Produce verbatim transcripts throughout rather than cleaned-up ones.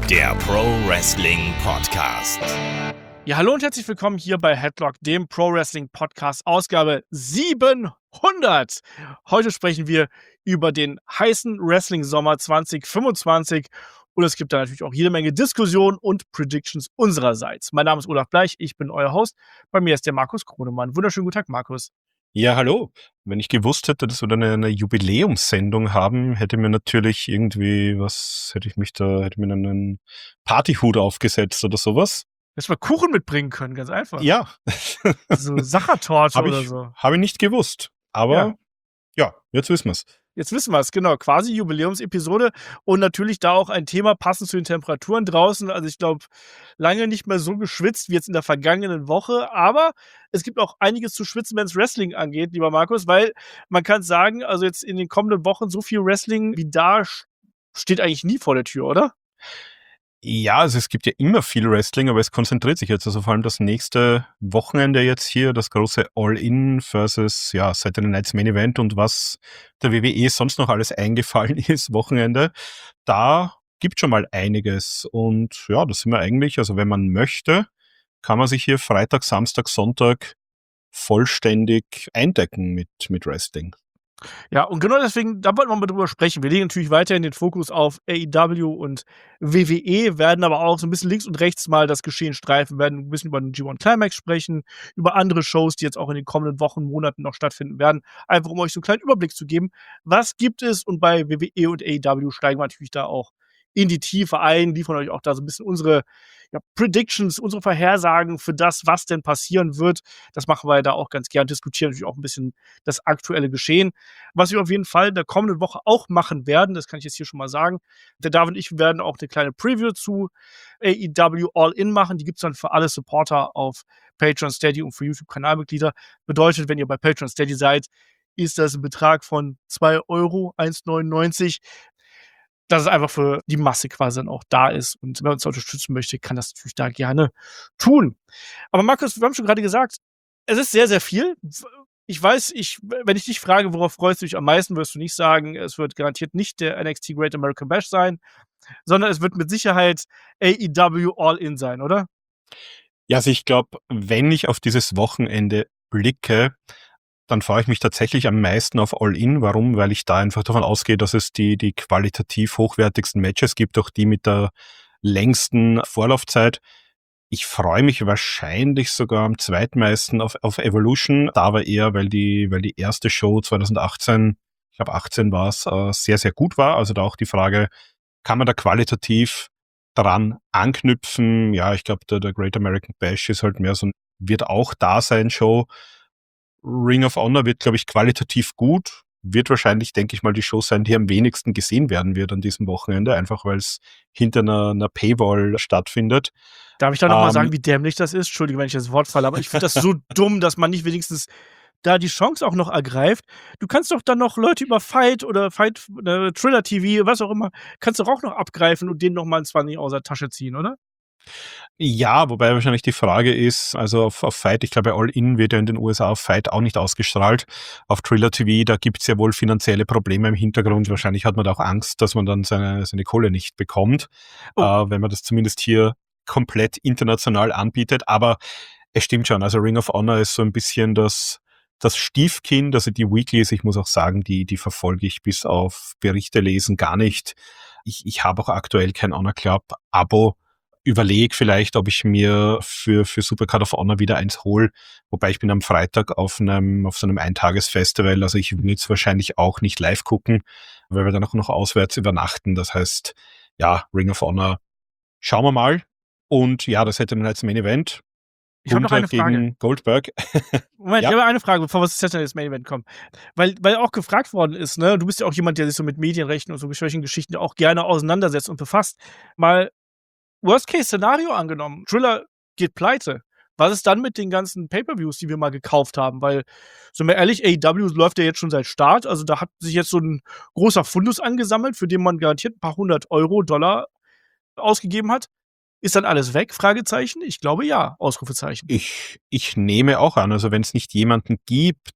der Pro Wrestling Podcast. Ja, hallo und herzlich willkommen hier bei Headlock, dem Pro Wrestling Podcast, Ausgabe siebenhundert. Heute sprechen wir über den heißen Wrestling-Sommer zwanzig fünfundzwanzig und es gibt da natürlich auch jede Menge Diskussionen und Predictions unsererseits. Mein Name ist Olaf Bleich, ich bin euer Host. Bei mir ist der Markus Kronemann. Wunderschönen guten Tag, Markus. Ja, hallo. Wenn ich gewusst hätte, dass wir dann eine, eine Jubiläumssendung haben, hätte mir natürlich irgendwie was, hätte ich mich da, hätte mir dann einen Partyhut aufgesetzt oder sowas. Dass wir Kuchen mitbringen können, ganz einfach. Ja. So Sachertorte Hab oder ich, so. Habe ich nicht gewusst. Aber Ja. ja, jetzt wissen wir's. Jetzt wissen wir es, genau. Quasi Jubiläumsepisode und natürlich da auch ein Thema passend zu den Temperaturen draußen. Also ich glaube, lange nicht mehr so geschwitzt wie jetzt in der vergangenen Woche. Aber es gibt auch einiges zu schwitzen, wenn es Wrestling angeht, lieber Markus, weil man kann sagen, also jetzt in den kommenden Wochen so viel Wrestling wie da steht eigentlich nie vor der Tür, oder? Ja, also es gibt ja immer viel Wrestling, aber es konzentriert sich jetzt, also vor allem das nächste Wochenende jetzt hier, das große All-In versus, ja, Saturday Night's Main Event und was der W W E sonst noch alles eingefallen ist, Wochenende, da gibt schon mal einiges und ja, das sind wir eigentlich, also wenn man möchte, kann man sich hier Freitag, Samstag, Sonntag vollständig eindecken mit, mit Wrestling. Ja, und genau deswegen, da wollten wir mal drüber sprechen. Wir legen natürlich weiterhin den Fokus auf A E W und W W E, werden aber auch so ein bisschen links und rechts mal das Geschehen streifen, werden ein bisschen über den G eins Climax sprechen, über andere Shows, die jetzt auch in den kommenden Wochen, Monaten noch stattfinden werden, einfach um euch so einen kleinen Überblick zu geben, was gibt es, und bei W W E und A E W steigen wir natürlich da auch in die Tiefe ein, liefern euch auch da so ein bisschen unsere ja, Predictions, unsere Vorhersagen für das, was denn passieren wird. Das machen wir da auch ganz gern, diskutieren natürlich auch ein bisschen das aktuelle Geschehen. Was wir auf jeden Fall in der kommenden Woche auch machen werden, das kann ich jetzt hier schon mal sagen. Der David und ich werden auch eine kleine Preview zu A E W All-In machen. Die gibt es dann für alle Supporter auf Patreon, Steady und für YouTube-Kanalmitglieder. Bedeutet, wenn ihr bei Patreon, Steady seid, ist das ein Betrag von zwei Euro, eins neunundneunzig. Dass es einfach für die Masse quasi dann auch da ist. Und wer uns unterstützen möchte, kann das natürlich da gerne tun. Aber Markus, wir haben schon gerade gesagt, es ist sehr, sehr viel. Ich weiß, ich, wenn ich dich frage, worauf freust du dich am meisten, wirst du nicht sagen, es wird garantiert nicht der N X T Great American Bash sein, sondern es wird mit Sicherheit A E W All-In sein, oder? Ja, also ich glaube, wenn ich auf dieses Wochenende blicke, dann freue ich mich tatsächlich am meisten auf All-In. Warum? Weil ich da einfach davon ausgehe, dass es die, die qualitativ hochwertigsten Matches gibt, auch die mit der längsten Vorlaufzeit. Ich freue mich wahrscheinlich sogar am zweitmeisten auf, auf Evolution. Da aber eher, weil die, weil die erste Show zwanzig achtzehn, ich glaube achtzehn war es, äh, sehr, sehr gut war. Also da auch die Frage, kann man da qualitativ daran anknüpfen? Ja, ich glaube, der, der Great American Bash ist halt mehr so ein, wird auch da sein Show. Ring of Honor wird, glaube ich, qualitativ gut. Wird wahrscheinlich, denke ich mal, die Show sein, die am wenigsten gesehen werden wird an diesem Wochenende, einfach weil es hinter einer, einer Paywall stattfindet. Darf ich da noch Ähm, mal sagen, wie dämlich das ist? Entschuldige, wenn ich das Wort falle, aber ich finde das so dumm, dass man nicht wenigstens da die Chance auch noch ergreift. Du kannst doch dann noch Leute über Fight oder Fight, äh, Thriller T V, was auch immer, kannst doch auch noch abgreifen und denen noch mal ein zwanzig aus der Tasche ziehen, oder? Ja, wobei wahrscheinlich die Frage ist, also auf, auf Fight, ich glaube, All-In wird ja in den U S A auf Fight auch nicht ausgestrahlt. Auf Thriller T V, da gibt's ja wohl finanzielle Probleme im Hintergrund. Wahrscheinlich hat man da auch Angst, dass man dann seine, seine Kohle nicht bekommt, Oh. äh, wenn man das zumindest hier komplett international anbietet. Aber es stimmt schon, also Ring of Honor ist so ein bisschen das, das Stiefkind, also die Weeklies, ich muss auch sagen, die, die verfolge ich bis auf Berichte lesen gar nicht. Ich, ich habe auch aktuell kein Honor Club Abo. Überlege vielleicht, ob ich mir für, für Supercard of Honor wieder eins hole. Wobei ich bin am Freitag auf einem, auf so einem Eintagesfestival. Also ich will jetzt wahrscheinlich auch nicht live gucken, weil wir dann auch noch auswärts übernachten. Das heißt, ja, Ring of Honor, schauen wir mal. Und ja, das hätte dann als Main Event. Ich habe noch eine Gunther Frage. gegen Goldberg. Moment, Ja. ich habe eine Frage, bevor wir zu das Main Event kommen. Weil, weil auch gefragt worden ist, ne, du bist ja auch jemand, der sich so mit Medienrechten und so solchen Geschichten auch gerne auseinandersetzt und befasst. Mal Worst-Case-Szenario angenommen, Thriller geht pleite. Was ist dann mit den ganzen Pay-Per-Views, die wir mal gekauft haben? Weil, sind wir ehrlich, A E W läuft ja jetzt schon seit Start. Also da hat sich jetzt so ein großer Fundus angesammelt, für den man garantiert ein paar hundert Euro, Dollar ausgegeben hat. Ist dann alles weg? Fragezeichen. Ich glaube ja. Ausrufezeichen. Ich, ich nehme auch an, also wenn es nicht jemanden gibt,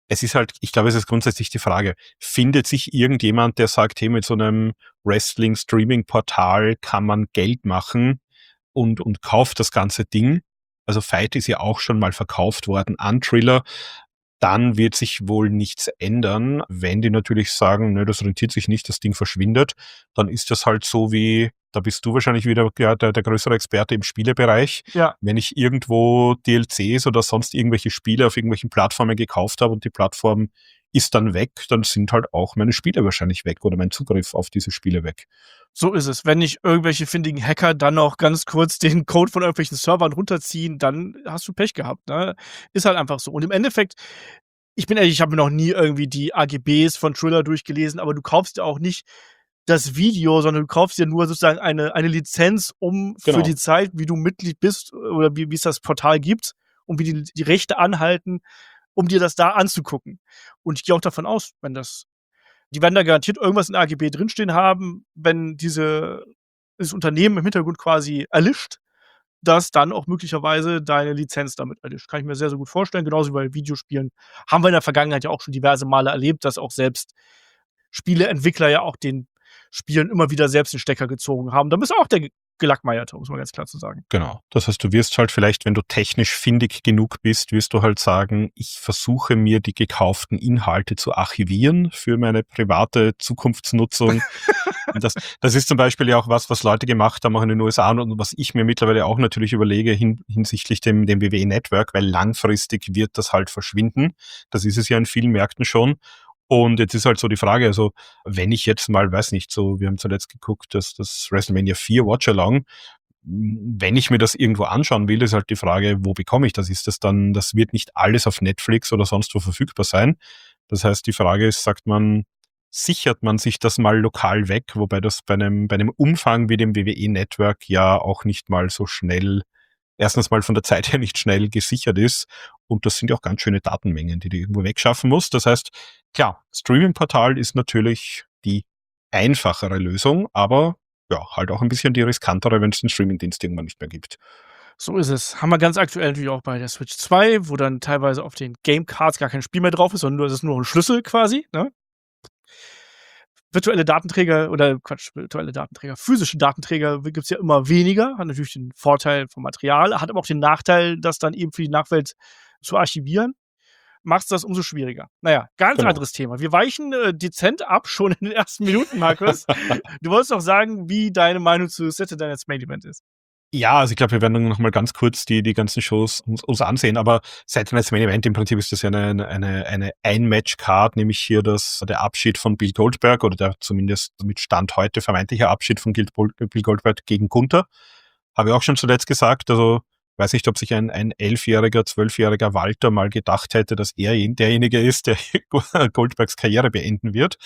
es ist halt, ich glaube, es ist grundsätzlich die Frage, findet sich irgendjemand, der sagt, hey, mit so einem Wrestling-Streaming-Portal kann man Geld machen und, und kauft das ganze Ding. Also Fight ist ja auch schon mal verkauft worden an Triller. Dann wird sich wohl nichts ändern. Wenn die natürlich sagen, ne, das rentiert sich nicht, das Ding verschwindet, dann ist das halt so wie, da bist du wahrscheinlich wieder ja, der, der größere Experte im Spielebereich. Ja. Wenn ich irgendwo D L Cs oder sonst irgendwelche Spiele auf irgendwelchen Plattformen gekauft habe und die Plattform ist dann weg, dann sind halt auch meine Spiele wahrscheinlich weg oder mein Zugriff auf diese Spiele weg. So ist es. Wenn nicht irgendwelche findigen Hacker dann noch ganz kurz den Code von irgendwelchen Servern runterziehen, dann hast du Pech gehabt. Ne? Ist halt einfach so. Und im Endeffekt, ich bin ehrlich, ich habe mir noch nie irgendwie die A G Bs von Triller durchgelesen, aber du kaufst ja auch nicht das Video, sondern du kaufst ja nur sozusagen eine, eine Lizenz, um Genau. für die Zeit, wie du Mitglied bist oder wie wie es das Portal gibt und wie die, die Rechte anhalten, um dir das da anzugucken. Und ich gehe auch davon aus, wenn das die werden da garantiert irgendwas in der A G B drinstehen haben, wenn diese das Unternehmen im Hintergrund quasi erlischt, dass dann auch möglicherweise deine Lizenz damit erlischt. Kann ich mir sehr, sehr gut vorstellen. Genauso wie bei Videospielen haben wir in der Vergangenheit ja auch schon diverse Male erlebt, dass auch selbst Spieleentwickler ja auch den Spielen immer wieder selbst den Stecker gezogen haben. Da bist du auch der Gelackmeierte, muss man ganz klar zu sagen. Genau. Das heißt, du wirst halt vielleicht, wenn du technisch findig genug bist, wirst du halt sagen, ich versuche mir die gekauften Inhalte zu archivieren für meine private Zukunftsnutzung. das, das ist zum Beispiel ja auch was, was Leute gemacht haben, auch in den U S A und was ich mir mittlerweile auch natürlich überlege hin, hinsichtlich dem, dem W W E-Network, weil langfristig wird das halt verschwinden. Das ist es ja in vielen Märkten schon. Und jetzt ist halt so die Frage, also wenn ich jetzt mal, weiß nicht, so, wir haben zuletzt geguckt, dass das WrestleMania vier Watch-Along, wenn ich mir das irgendwo anschauen will, ist halt die Frage, wo bekomme ich das? Ist das dann, das wird nicht alles auf Netflix oder sonst wo verfügbar sein. Das heißt, die Frage ist, sagt man, sichert man sich das mal lokal weg, wobei das bei einem, bei einem Umfang wie dem W W E-Network ja auch nicht mal so schnell, erstens mal von der Zeit her nicht schnell gesichert ist. Und das sind ja auch ganz schöne Datenmengen, die du irgendwo wegschaffen musst. Das heißt, klar, Streaming-Portal ist natürlich die einfachere Lösung, aber ja, halt auch ein bisschen die riskantere, wenn es den Streaming-Dienst irgendwann nicht mehr gibt. So ist es. Haben wir ganz aktuell natürlich auch bei der Switch zwei, wo dann teilweise auf den Game Cards gar kein Spiel mehr drauf ist, sondern nur, es ist nur ein Schlüssel quasi, ne? Virtuelle Datenträger oder Quatsch, virtuelle Datenträger, physische Datenträger gibt's ja immer weniger, hat natürlich den Vorteil vom Material, hat aber auch den Nachteil, das dann eben für die Nachwelt zu archivieren. Macht's das umso schwieriger. Naja, ganz Genau. anderes Thema. Wir weichen äh, dezent ab, schon in den ersten Minuten, Markus. Du wolltest doch sagen, wie deine Meinung zu Saturday Night's Main Event ist. Ja, also ich glaube, wir werden dann noch mal ganz kurz die, die ganzen Shows uns, uns ansehen, aber Saturday Night's Main Event im Prinzip ist das ja eine, eine, eine Ein-Match-Card, nämlich hier das, der Abschied von Bill Goldberg oder der zumindest mit Stand heute vermeintliche Abschied von Bill Goldberg gegen Gunther. Habe ich auch schon zuletzt gesagt, also weiß nicht, ob sich ein, ein elfjähriger, zwölfjähriger Walter mal gedacht hätte, dass er derjenige ist, der Goldbergs Karriere beenden wird.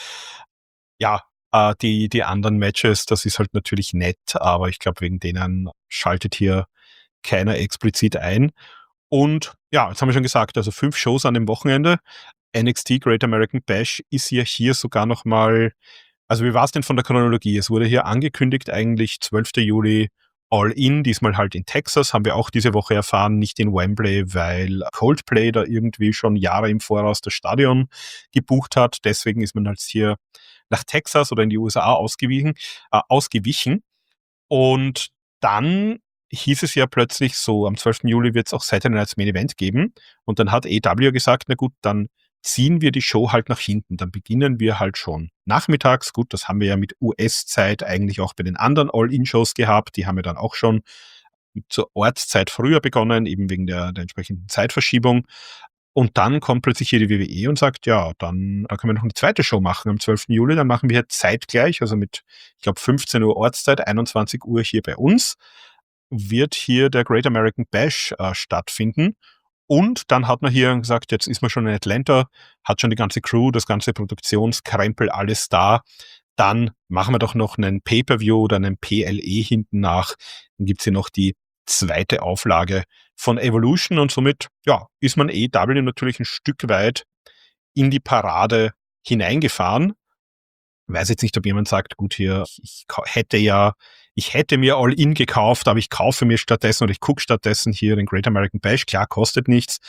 Ja, äh, die, die anderen Matches, das ist halt natürlich nett, aber ich glaube, wegen denen schaltet hier keiner explizit ein. Und ja, jetzt haben wir schon gesagt, also fünf Shows an dem Wochenende. N X T Great American Bash ist ja hier sogar noch mal, also wie war es denn von der Chronologie? Es wurde hier angekündigt eigentlich zwölfter Juli All In, diesmal halt in Texas, haben wir auch diese Woche erfahren, nicht in Wembley, weil Coldplay da irgendwie schon Jahre im Voraus das Stadion gebucht hat. Deswegen ist man halt hier nach Texas oder in die U S A ausgewichen, äh, ausgewichen. Und dann hieß es ja plötzlich so, am zwölften Juli wird es auch Saturday Night's Main Event geben. Und dann hat A E W gesagt, na gut, dann ziehen wir die Show halt nach hinten. Dann beginnen wir halt schon nachmittags. Gut, das haben wir ja mit U S-Zeit eigentlich auch bei den anderen All-In-Shows gehabt. Die haben wir dann auch schon zur Ortszeit früher begonnen, eben wegen der, der entsprechenden Zeitverschiebung. Und dann kommt plötzlich hier die W W E und sagt, ja, dann da können wir noch eine zweite Show machen am zwölften Juli. Dann machen wir hier zeitgleich, also mit, ich glaube, fünfzehn Uhr Ortszeit, einundzwanzig Uhr hier bei uns, wird hier der Great American Bash äh, stattfinden. Und dann hat man hier gesagt, jetzt ist man schon in Atlanta, hat schon die ganze Crew, das ganze Produktionskrempel, alles da. Dann machen wir doch noch einen Pay-Per-View oder einen P L E hinten nach. Dann gibt's hier noch die zweite Auflage von Evolution und somit ja, ist man A E W natürlich ein Stück weit in die Parade hineingefahren. Ich weiß jetzt nicht, ob jemand sagt, gut, hier, ich hätte ja, ich hätte mir All-In gekauft, aber ich kaufe mir stattdessen oder ich gucke stattdessen hier den Great American Bash. Klar, kostet nichts,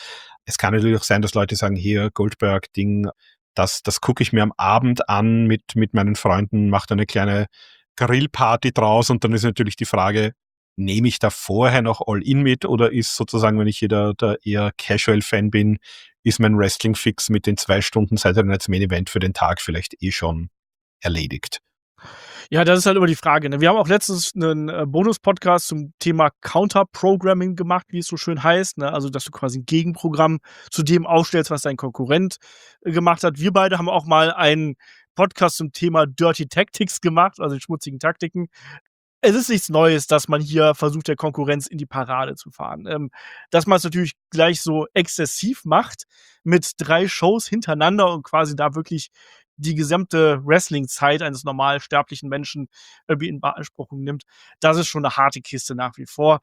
Es kann natürlich auch sein, dass Leute sagen, hier, Goldberg-Ding, das, das gucke ich mir am Abend an mit, mit meinen Freunden, mache da eine kleine Grillparty draus und dann ist natürlich die Frage, nehme ich da vorher noch All-In mit oder ist sozusagen, wenn ich hier der, der eher Casual-Fan bin, ist mein Wrestling-Fix mit den zwei Stunden Saturday Night's Main Event für den Tag vielleicht eh schon erledigt? Ja, das ist halt immer die Frage. Ne? Wir haben auch letztens einen äh, Bonus-Podcast zum Thema Counter-Programming gemacht, wie es so schön heißt. Ne? Also, dass du quasi ein Gegenprogramm zu dem aufstellst, was dein Konkurrent äh, gemacht hat. Wir beide haben auch mal einen Podcast zum Thema Dirty Tactics gemacht, also die schmutzigen Taktiken. Es ist nichts Neues, dass man hier versucht, der Konkurrenz in die Parade zu fahren. Ähm, dass man es natürlich gleich so exzessiv macht mit drei Shows hintereinander und quasi da wirklich die gesamte Wrestling-Zeit eines normal sterblichen Menschen irgendwie in Beanspruchung nimmt, das ist schon eine harte Kiste nach wie vor.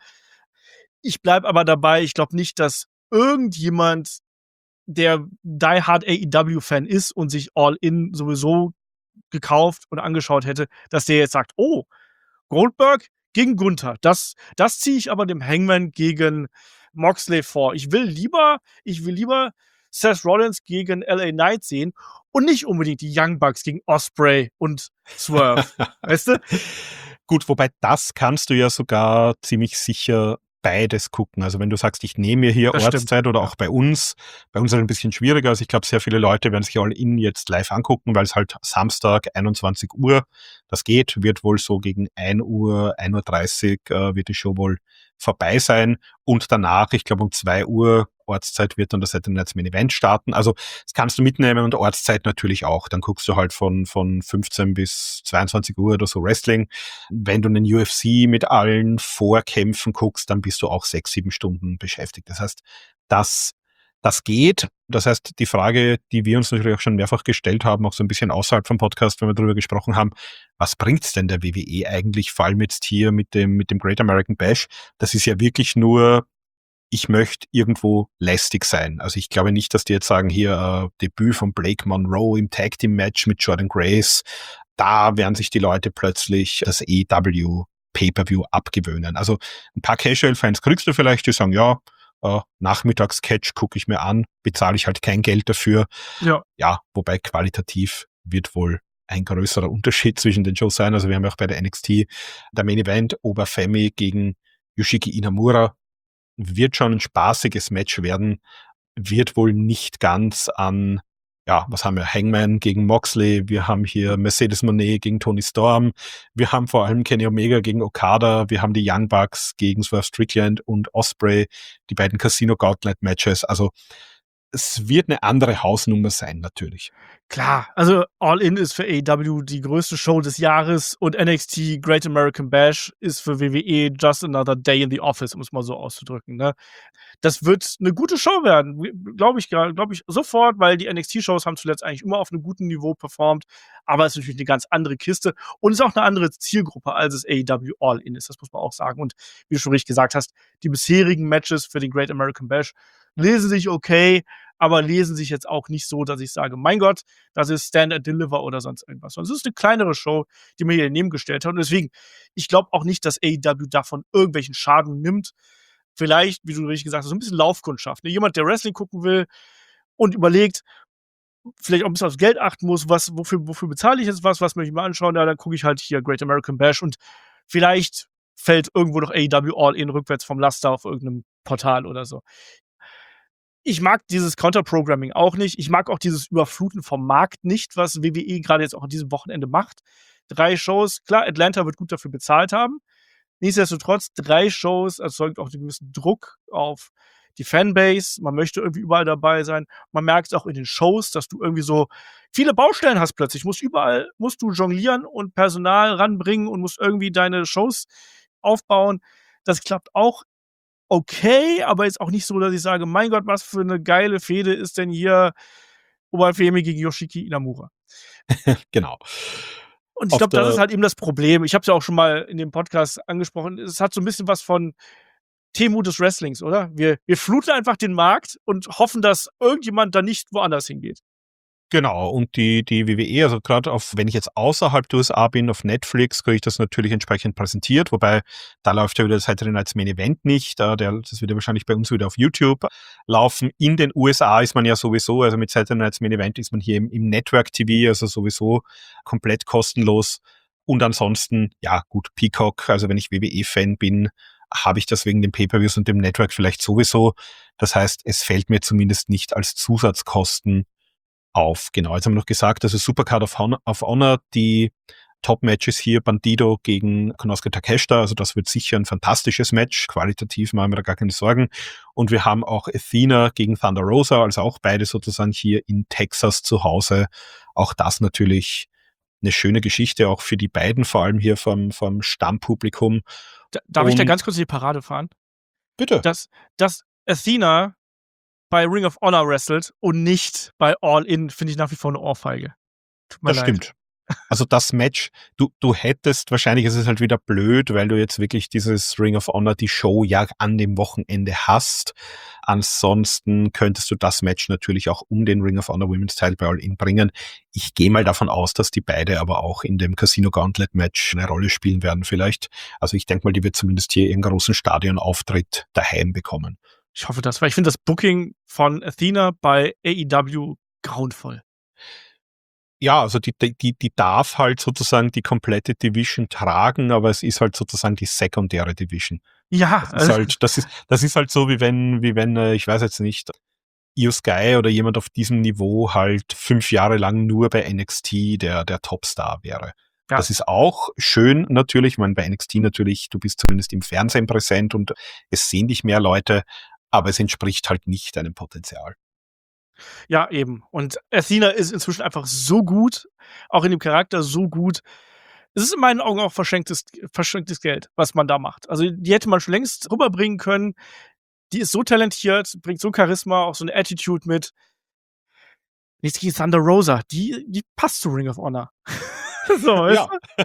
Ich bleibe aber dabei, ich glaube nicht, dass irgendjemand, der Die Hard A E W-Fan ist und sich All In sowieso gekauft und angeschaut hätte, dass der jetzt sagt, oh, Goldberg gegen Gunther. Das, das ziehe ich aber dem Hangman gegen Moxley vor. Ich will lieber, ich will lieber Seth Rollins gegen L A Knight sehen und nicht unbedingt die Young Bucks gegen Osprey und Swerve. Weißt du? Gut, wobei das kannst du ja sogar ziemlich sicher beides gucken. Also wenn du sagst, ich nehme mir hier Das Ortszeit stimmt. oder auch bei uns, bei uns ist es ein bisschen schwieriger. Also ich glaube, sehr viele Leute werden sich All-In jetzt live angucken, weil es halt Samstag einundzwanzig Uhr, das geht, wird wohl so gegen ein Uhr, ein Uhr dreißig äh, wird die Show wohl vorbei sein und danach, ich glaube um zwei Uhr Ortszeit wird dann das Saturday Night's Main Event starten. Also das kannst du mitnehmen und Ortszeit natürlich auch. Dann guckst du halt von, von fünfzehn bis zweiundzwanzig Uhr oder so Wrestling. Wenn du einen U F C mit allen Vorkämpfen guckst, dann bist du auch sechs, sieben Stunden beschäftigt. Das heißt, das, das geht. Das heißt, die Frage, die wir uns natürlich auch schon mehrfach gestellt haben, auch so ein bisschen außerhalb vom Podcast, wenn wir darüber gesprochen haben, was bringt's denn der W W E eigentlich, vor allem jetzt hier mit dem, mit dem Great American Bash? Das ist ja wirklich nur, ich möchte irgendwo lästig sein. Also ich glaube nicht, dass die jetzt sagen, hier äh, Debüt von Blake Monroe im Tag Team Match mit Jordan Grace, da werden sich die Leute plötzlich das A E W Pay-Per-View abgewöhnen. Also ein paar Casual-Fans kriegst du vielleicht, die sagen, ja, äh, Nachmittags-Catch gucke ich mir an, bezahle ich halt kein Geld dafür. Ja. Ja, wobei qualitativ wird wohl ein größerer Unterschied zwischen den Shows sein. Also wir haben ja auch bei der N X T der Main Event Oberfemi gegen Yoshiki Inamura. Wird schon ein spaßiges Match werden, wird wohl nicht ganz an, ja, was haben wir, Hangman gegen Moxley, wir haben hier Mercedes Moné gegen Tony Storm, wir haben vor allem Kenny Omega gegen Okada, wir haben die Young Bucks gegen Swerve Strickland und Osprey, die beiden Casino Gauntlet Matches, also es wird eine andere Hausnummer sein, natürlich. Klar, also All In ist für A E W die größte Show des Jahres und N X T Great American Bash ist für W W E just another day in the office, um es mal so auszudrücken. Ne? Das wird eine gute Show werden, glaube ich, glaube ich sofort, weil die N X T-Shows haben zuletzt eigentlich immer auf einem guten Niveau performt, aber es ist natürlich eine ganz andere Kiste und es ist auch eine andere Zielgruppe, als es A E W All In ist, das muss man auch sagen. Und wie du schon richtig gesagt hast, die bisherigen Matches für den Great American Bash lesen sich okay, aber lesen sich jetzt auch nicht so, dass ich sage, mein Gott, das ist Stand and Deliver oder sonst irgendwas. Sondern es ist eine kleinere Show, die mir hier daneben gestellt hat. Und deswegen, ich glaube auch nicht, dass A E W davon irgendwelchen Schaden nimmt. Vielleicht, wie du richtig gesagt hast, so ein bisschen Laufkundschaft. Ne? Jemand, der Wrestling gucken will und überlegt, vielleicht auch ein bisschen aufs Geld achten muss, was, wofür, wofür bezahle ich jetzt was, was möchte ich mir anschauen, ja, dann gucke ich halt hier Great American Bash und vielleicht fällt irgendwo noch A E W All In rückwärts vom Laster auf irgendeinem Portal oder so. Ich mag dieses Counter-Programming auch nicht. Ich mag auch dieses Überfluten vom Markt nicht, was W W E gerade jetzt auch an diesem Wochenende macht. Drei Shows, klar, Atlanta wird gut dafür bezahlt haben. Nichtsdestotrotz, drei Shows erzeugt auch einen gewissen Druck auf die Fanbase. Man möchte irgendwie überall dabei sein. Man merkt auch in den Shows, dass du irgendwie so viele Baustellen hast plötzlich. Musst überall, musst du jonglieren und Personal ranbringen und musst irgendwie deine Shows aufbauen. Das klappt auch okay, aber jetzt auch nicht so, dass ich sage, mein Gott, was für eine geile Fehde ist denn hier Oberfemi gegen Yoshiki Inamura. Genau. Und ich glaube, das ist halt eben das Problem. Ich habe es ja auch schon mal in dem Podcast angesprochen. Es hat so ein bisschen was von Temu des Wrestlings, oder? Wir, wir fluten einfach den Markt und hoffen, dass irgendjemand da nicht woanders hingeht. Genau, und die, die W W E, also gerade auf, wenn ich jetzt außerhalb der U S A bin, auf Netflix, kriege ich das natürlich entsprechend präsentiert, wobei da läuft ja wieder das Saturday Night's Main Event nicht, äh, der, das wird ja wahrscheinlich bei uns wieder auf YouTube laufen. In den U S A ist man ja sowieso, also mit Saturday Night's Main Event ist man hier im, im Network T V, also sowieso komplett kostenlos. Und ansonsten, ja gut, Peacock, also wenn ich W W E-Fan bin, habe ich das wegen den Pay-Per-Views und dem Network vielleicht sowieso. Das heißt, es fällt mir zumindest nicht als Zusatzkosten auf. Genau, jetzt haben wir noch gesagt, also Supercard of Honor, of Honor die Top-Matches hier, Bandido gegen Konosuke Takeshita, also das wird sicher ein fantastisches Match, qualitativ machen wir da gar keine Sorgen. Und wir haben auch Athena gegen Thunder Rosa, also auch beide sozusagen hier in Texas zu Hause. Auch das natürlich eine schöne Geschichte, auch für die beiden, vor allem hier vom, vom Stammpublikum. Da, darf ich da Und- ganz kurz in die Parade fahren? Bitte. Dass, dass Athena bei Ring of Honor wrestelt und nicht bei All In, finde ich nach wie vor eine Ohrfeige. Tut mir Das leid. stimmt. Also das Match, du, du hättest, wahrscheinlich ist es halt wieder blöd, weil du jetzt wirklich dieses Ring of Honor, die Show ja an dem Wochenende hast. Ansonsten könntest du das Match natürlich auch um den Ring of Honor Women's Title bei All In bringen. Ich gehe mal davon aus, dass die beide aber auch in dem Casino Gauntlet Match eine Rolle spielen werden vielleicht. Also ich denke mal, die wird zumindest hier ihren großen Stadionauftritt daheim bekommen. Ich hoffe das, weil ich finde das Booking von Athena bei A E W grauenvoll. Ja, also die, die, die darf halt sozusagen die komplette Division tragen, aber es ist halt sozusagen die sekundäre Division. Ja, Das ist halt, das ist, das ist halt so, wie wenn, wie wenn, äh, ich weiß jetzt nicht, Io Sky oder jemand auf diesem Niveau halt fünf Jahre lang nur bei N X T der, der Topstar wäre. Ja. Das ist auch schön natürlich. Ich meine, bei N X T natürlich, du bist zumindest im Fernsehen präsent und es sehen dich mehr Leute, aber es entspricht halt nicht deinem Potenzial. Ja, eben. Und Athena ist inzwischen einfach so gut, auch in dem Charakter so gut. Es ist in meinen Augen auch verschenktes, verschenktes Geld, was man da macht. Also die hätte man schon längst rüberbringen können. Die ist so talentiert, bringt so Charisma, auch so eine Attitude mit. Nichts gegen Thunder Rosa. Die, die passt zu Ring of Honor. so, weißt Ja.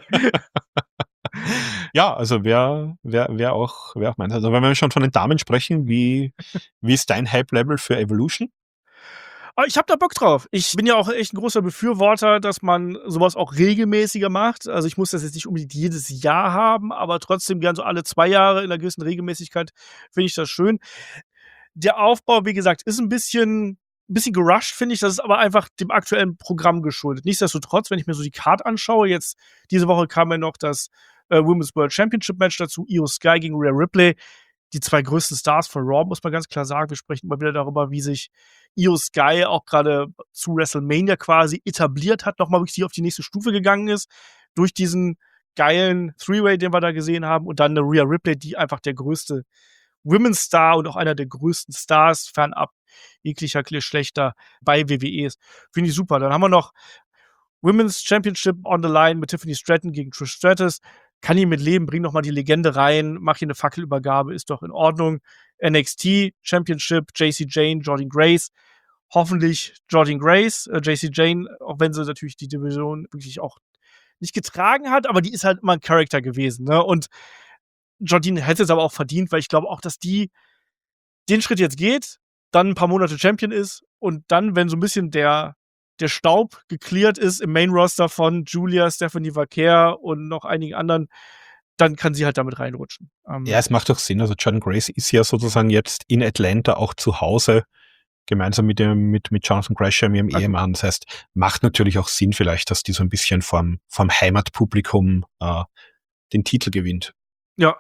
Ja, also wer, wer, wer auch, wer auch meint. Also wenn wir schon von den Damen sprechen, wie, wie ist dein Hype-Level für Evolution? Aber ich habe da Bock drauf. Ich bin ja auch echt ein großer Befürworter, dass man sowas auch regelmäßiger macht. Also ich muss das jetzt nicht unbedingt jedes Jahr haben, aber trotzdem gern so alle zwei Jahre in einer gewissen Regelmäßigkeit finde ich das schön. Der Aufbau, wie gesagt, ist ein bisschen, ein bisschen gerusht, finde ich. Das ist aber einfach dem aktuellen Programm geschuldet. Nichtsdestotrotz, wenn ich mir so die Card anschaue, jetzt diese Woche kam ja noch das äh, Women's World Championship Match dazu, Io Sky gegen Rhea Ripley. Die zwei größten Stars von Raw, muss man ganz klar sagen. Wir sprechen immer wieder darüber, wie sich Io Sky auch gerade zu WrestleMania quasi etabliert hat, nochmal wirklich auf die nächste Stufe gegangen ist, durch diesen geilen Three-Way, den wir da gesehen haben, und dann eine Rhea Ripley, die einfach der größte Women's Star und auch einer der größten Stars, fernab jeglicher Geschlechter, bei W W E ist. Finde ich super. Dann haben wir noch Women's Championship on the line mit Tiffany Stratton gegen Trish Stratus. Kann ich mit leben, bring noch mal die Legende rein, mach hier eine Fackelübergabe, ist doch in Ordnung. N X T Championship, J C Jane, Jordynne Grace. Hoffentlich Jordynne Grace, äh, J C Jane, auch wenn sie natürlich die Division wirklich auch nicht getragen hat, aber die ist halt immer ein Charakter gewesen, ne? Und Jordynne hätte es aber auch verdient, weil ich glaube auch, dass die den Schritt jetzt geht, dann ein paar Monate Champion ist und dann, wenn so ein bisschen der der Staub geklärt ist im Main-Roster von Julia, Stephanie Vaquer und noch einigen anderen, dann kann sie halt damit reinrutschen. Ähm, Ja, es macht doch Sinn. Also Jordynne Grace ist ja sozusagen jetzt in Atlanta auch zu Hause, gemeinsam mit dem, mit, mit Jonathan Gresham, ihrem Okay. Ehemann. Das heißt, macht natürlich auch Sinn vielleicht, dass die so ein bisschen vom, vom Heimatpublikum äh, den Titel gewinnt. Ja.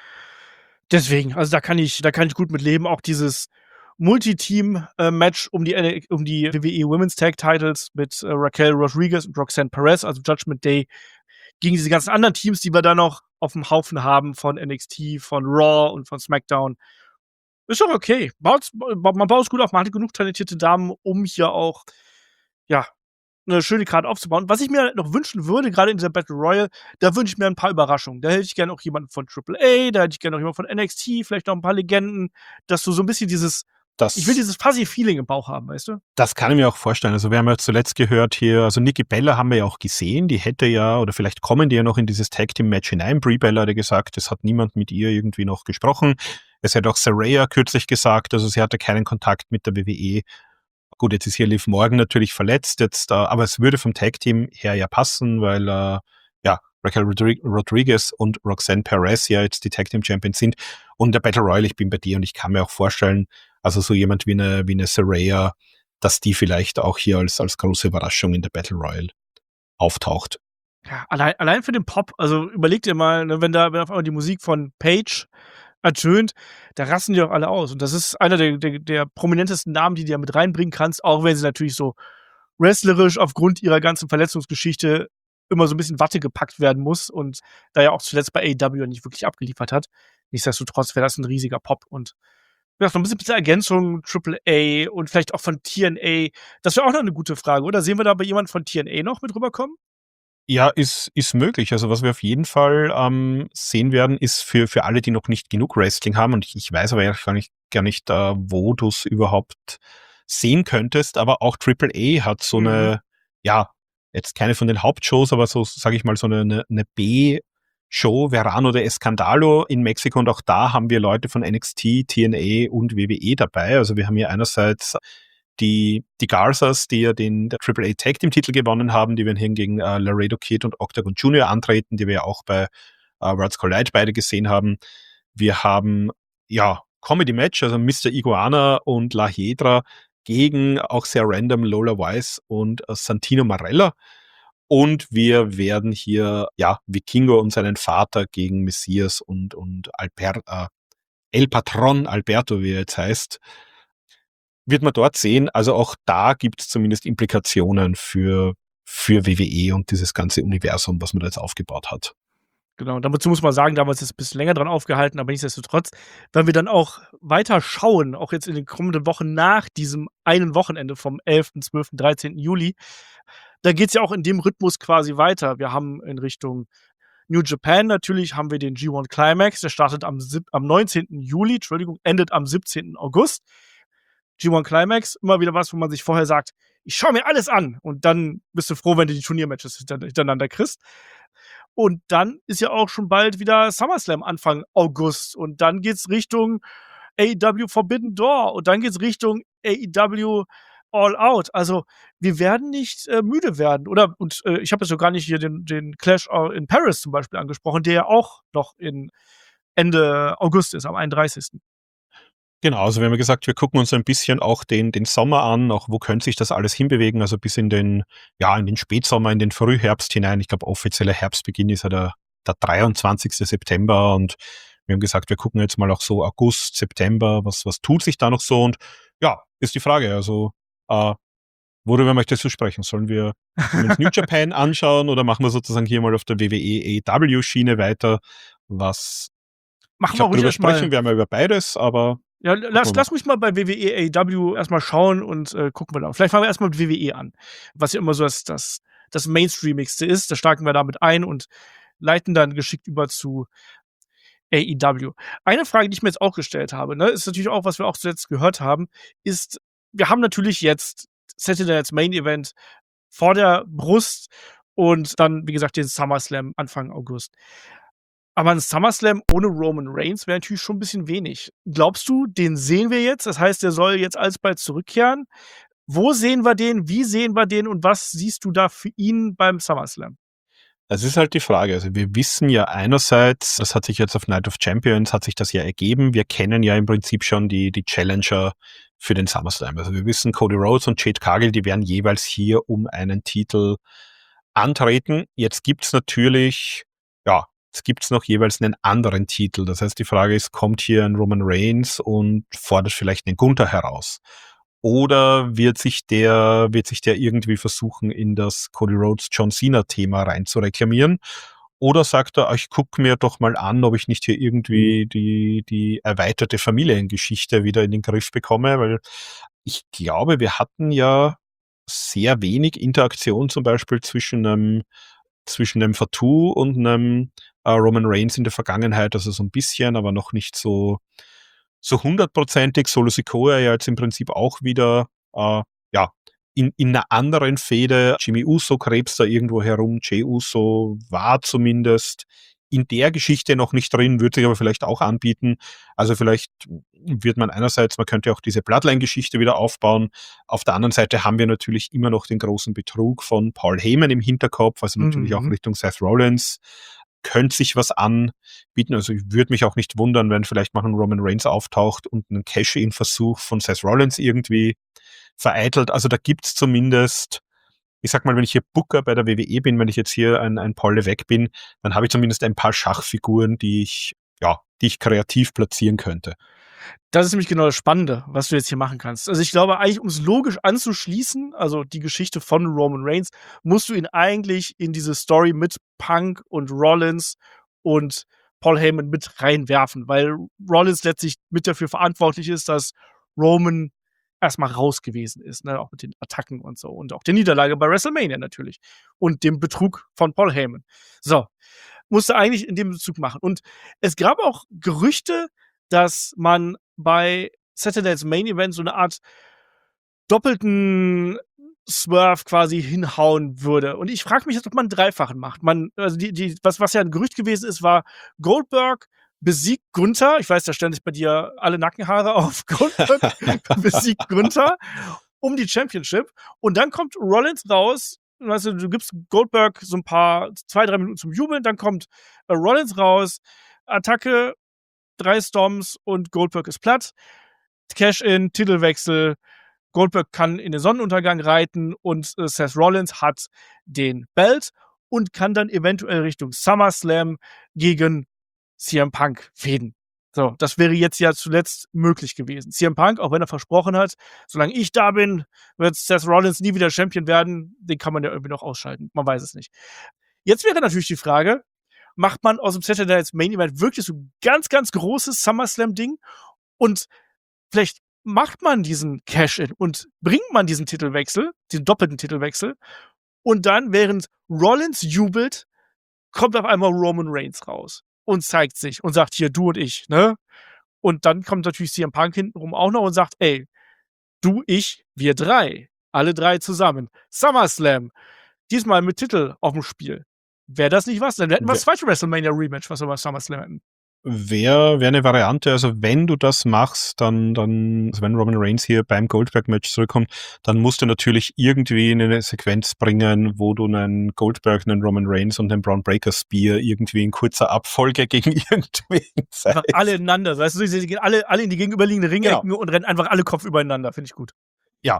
Deswegen, also da kann ich, da kann ich gut mit leben. Auch dieses Multi-Team-Match um die, um die W W E Women's Tag Titles mit äh, Raquel Rodriguez und Roxanne Perez, also Judgment Day, gegen diese ganzen anderen Teams, die wir da noch auf dem Haufen haben von N X T, von Raw und von SmackDown. Ist doch okay. Baut's, man baut es gut auf. Man hat genug talentierte Damen, um hier auch, ja, eine schöne Karte aufzubauen. Was ich mir noch wünschen würde, gerade in dieser Battle Royale, da wünsche ich mir ein paar Überraschungen. Da hätte ich gerne auch jemanden von Triple A, da hätte ich gerne auch jemanden von N X T, vielleicht noch ein paar Legenden, dass du so ein bisschen dieses, Das, ich will dieses fuzzy Feeling im Bauch haben, weißt du? das kann ich mir auch vorstellen. Also wir haben ja zuletzt gehört hier, also Nikki Bella haben wir ja auch gesehen, die hätte ja, oder vielleicht kommen die ja noch in dieses Tag-Team-Match hinein. Brie Bella hatte gesagt, es hat niemand mit ihr irgendwie noch gesprochen. Es hat auch Saraya kürzlich gesagt, also sie hatte keinen Kontakt mit der W W E. gut, jetzt ist hier Liv Morgan natürlich verletzt, jetzt, äh, aber es würde vom Tag-Team her ja passen, weil äh, ja, Raquel Rodri- Rodriguez und Roxanne Perez ja jetzt die Tag-Team-Champions sind. Und der Battle Royale, ich bin bei dir und ich kann mir auch vorstellen, also so jemand wie eine, wie eine Saraya, dass die vielleicht auch hier als, als große Überraschung in der Battle Royale auftaucht. Ja, allein, allein für den Pop, also überleg dir mal, ne, wenn da wenn auf einmal die Musik von Paige ertönt, da rasten die doch alle aus. Und das ist einer der, der, der prominentesten Namen, die du ja mit reinbringen kannst, auch wenn sie natürlich so wrestlerisch aufgrund ihrer ganzen Verletzungsgeschichte immer so ein bisschen Watte gepackt werden muss und da ja auch zuletzt bei A E W nicht wirklich abgeliefert hat. Nichtsdestotrotz wäre das ein riesiger Pop und ja, so ein bisschen bisschen Ergänzung, Triple A und vielleicht auch von T N A. Das wäre auch noch eine gute Frage, oder? Sehen wir da bei jemand von T N A noch mit rüberkommen? Ja, ist, ist möglich. Also was wir auf jeden Fall ähm, sehen werden, ist für, für alle, die noch nicht genug Wrestling haben, und ich, ich weiß aber eigentlich gar nicht, gar nicht äh, wo du es überhaupt sehen könntest, aber auch Triple A hat so Mhm. eine, ja, jetzt keine von den Hauptshows, aber so, sage ich mal, so eine, eine, eine B-Show, Verano de Escandalo in Mexiko, und auch da haben wir Leute von N X T, T N A und W W E dabei. Also wir haben hier einerseits die, die Garzas, die ja den der Triple A Tag Team Titel gewonnen haben, die werden hingegen äh, Laredo Kid und Octagon Junior antreten, die wir ja auch bei äh, Worlds Collide beide gesehen haben. Wir haben, ja, Comedy Match, also Mister Iguana und La Hiedra gegen auch sehr random Lola Weiss und äh, Santino Marella. Und wir werden hier, ja, Vikingo und seinen Vater gegen Messias und, und Albert, äh, El Patron Alberto, wie er jetzt heißt, wird man dort sehen. Also auch da gibt es zumindest Implikationen für, für W W E und dieses ganze Universum, was man da jetzt aufgebaut hat. Genau, dazu muss man sagen, damals ist es ein bisschen länger dran aufgehalten, aber nichtsdestotrotz, wenn wir dann auch weiter schauen, auch jetzt in den kommenden Wochen nach diesem einen Wochenende vom elften, zwölften, dreizehnten Juli, da geht's ja auch in dem Rhythmus quasi weiter. Wir haben in Richtung New Japan natürlich haben wir den G eins Climax, der startet am sieb am neunzehnten Juli, Entschuldigung, endet am siebzehnten August. G eins Climax, immer wieder was, wo man sich vorher sagt: „Ich schaue mir alles an." Und dann bist du froh, wenn du die Turniermatches hinter hintereinander kriegst. Und dann ist ja auch schon bald wieder SummerSlam Anfang August und dann geht's Richtung A E W Forbidden Door und dann geht's Richtung A E W All Out. Also, wir werden nicht, äh, müde werden, oder? Und, äh, ich habe jetzt noch gar nicht hier den den Clash, äh, in Paris zum Beispiel angesprochen, der ja auch noch in Ende August ist, am einunddreißigsten Genau, also wir haben ja gesagt, wir gucken uns ein bisschen auch den, den Sommer an, auch wo könnte sich das alles hinbewegen, also bis in den, ja, in den Spätsommer, in den Frühherbst hinein. Ich glaube, offizieller Herbstbeginn ist ja der, der dreiundzwanzigste September, und wir haben gesagt, wir gucken jetzt mal auch so August, September, was, was tut sich da noch so, und ja, ist die Frage, also äh, worüber möchtest du sprechen? Sollen wir, sollen wir uns New Japan anschauen oder machen wir sozusagen hier mal auf der W W E A E W-Schiene weiter? Was, ich Machen wir glaube, ruhig darüber erst mal. sprechen wir mal über beides, aber Ja, lass lass mich mal bei W W E A E W erst mal schauen und, äh, gucken wir da. Vielleicht fangen wir erst mal mit W W E an, was ja immer so das das das Mainstreamigste ist. Da steigen wir damit ein und leiten dann geschickt über zu A E W. Eine Frage, die ich mir jetzt auch gestellt habe, ne, ist natürlich auch, was wir auch zuletzt gehört haben, ist, wir haben natürlich jetzt Saturday Night's Main Event vor der Brust und dann, wie gesagt, den SummerSlam Anfang August. Aber 'n SummerSlam ohne Roman Reigns wäre natürlich schon 'n bisschen wenig. Glaubst du, den sehen wir jetzt? Das heißt, der soll jetzt alsbald zurückkehren. Wo sehen wir den? Wie sehen wir den? Und was siehst du da für ihn beim SummerSlam? das ist halt die Frage. Also wir wissen ja einerseits, das hat sich jetzt auf Night of Champions, hat sich das ja ergeben. Wir kennen ja im Prinzip schon die, die Challenger für den SummerSlam. Also wir wissen, Cody Rhodes und Jade Cargill, die werden jeweils hier um einen Titel antreten. Jetzt gibt's natürlich, ja, jetzt gibt's noch jeweils einen anderen Titel. Das heißt, die Frage ist, kommt hier ein Roman Reigns und fordert vielleicht einen Gunther heraus? Oder wird sich der, wird sich der irgendwie versuchen, in das Cody Rhodes John Cena Thema rein zu reklamieren? Oder sagt er, ich gucke mir doch mal an, ob ich nicht hier irgendwie die, die erweiterte Familiengeschichte wieder in den Griff bekomme, weil ich glaube, wir hatten ja sehr wenig Interaktion zum Beispiel zwischen einem, zwischen einem Fatu und einem äh, Roman Reigns in der Vergangenheit, also so ein bisschen, aber noch nicht so, so hundertprozentig. Solo Sikoa ja jetzt im Prinzip auch wieder, äh, ja, in, in einer anderen Fehde. Jimmy Uso krebst da irgendwo herum. Jey Uso war zumindest in der Geschichte noch nicht drin, würde sich aber vielleicht auch anbieten. Also vielleicht wird man einerseits, man könnte auch diese Bloodline-Geschichte wieder aufbauen. Auf der anderen Seite haben wir natürlich immer noch den großen Betrug von Paul Heyman im Hinterkopf, also natürlich Mhm. auch Richtung Seth Rollins. Könnte sich was anbieten. Also ich würde mich auch nicht wundern, wenn vielleicht mal ein Roman Reigns auftaucht und ein Cash-In-Versuch von Seth Rollins irgendwie vereitelt. Also da gibt's zumindest, ich sag mal, wenn ich hier Booker bei der W W E bin, wenn ich jetzt hier ein, ein Paul Levesque bin, dann habe ich zumindest ein paar Schachfiguren, die ich, ja, die ich kreativ platzieren könnte. Das ist nämlich genau das Spannende, was du jetzt hier machen kannst. Also ich glaube eigentlich, um es logisch anzuschließen, also die Geschichte von Roman Reigns, musst du ihn eigentlich in diese Story mit Punk und Rollins und Paul Heyman mit reinwerfen, weil Rollins letztlich mit dafür verantwortlich ist, dass Roman erstmal raus gewesen ist, ne? Auch mit den Attacken und so und auch der Niederlage bei WrestleMania natürlich und dem Betrug von Paul Heyman. So, musste eigentlich in dem Bezug machen. Und es gab auch Gerüchte, dass man bei Saturday's Main Event so eine Art doppelten Swerve quasi hinhauen würde. Und ich frage mich jetzt, ob man einen dreifachen macht. Man, also die, die, was, was ja ein Gerücht gewesen ist, war Goldberg besiegt Gunther. Ich weiß, da stellen sich bei dir alle Nackenhaare auf. Goldberg besiegt Gunther um die Championship. Und dann kommt Rollins raus. Weißt du, du gibst Goldberg so ein paar, zwei, drei Minuten zum Jubeln. Dann kommt äh, Rollins raus. Attacke, drei Storms und Goldberg ist platt. Cash-In, Titelwechsel. Goldberg kann in den Sonnenuntergang reiten und äh, Seth Rollins hat den Belt und kann dann eventuell Richtung SummerSlam gegen C M Punk fäden. So, das wäre jetzt ja zuletzt möglich gewesen. C M Punk, auch wenn er versprochen hat, solange ich da bin, wird Seth Rollins nie wieder Champion werden. Den kann man ja irgendwie noch ausschalten. Man weiß es nicht. Jetzt wäre natürlich die Frage, macht man aus dem Saturday Night's Main Event wirklich so ein ganz, ganz großes SummerSlam-Ding und vielleicht macht man diesen Cash-In und bringt man diesen Titelwechsel, diesen doppelten Titelwechsel und dann, während Rollins jubelt, kommt auf einmal Roman Reigns raus und zeigt sich und sagt, hier, du und ich, ne? Und dann kommt natürlich C M Punk hintenrum auch noch und sagt, ey, du, ich, wir drei, alle drei zusammen, SummerSlam, diesmal mit Titel auf dem Spiel. Wäre das nicht was? Dann hätten wir das zweite WrestleMania-Rematch, was wir bei SummerSlam hätten. Wäre wär eine Variante, also wenn du das machst, dann, dann, also wenn Roman Reigns hier beim Goldberg-Match zurückkommt, dann musst du natürlich irgendwie in eine Sequenz bringen, wo du einen Goldberg, einen Roman Reigns und einen Braun Breaker Spear irgendwie in kurzer Abfolge gegen irgendwen zeigst. Einfach alle ineinander, weißt du, sie gehen alle, alle in die gegenüberliegenden Ringecken genau. Und rennen einfach alle Kopf übereinander, finde ich gut. Ja.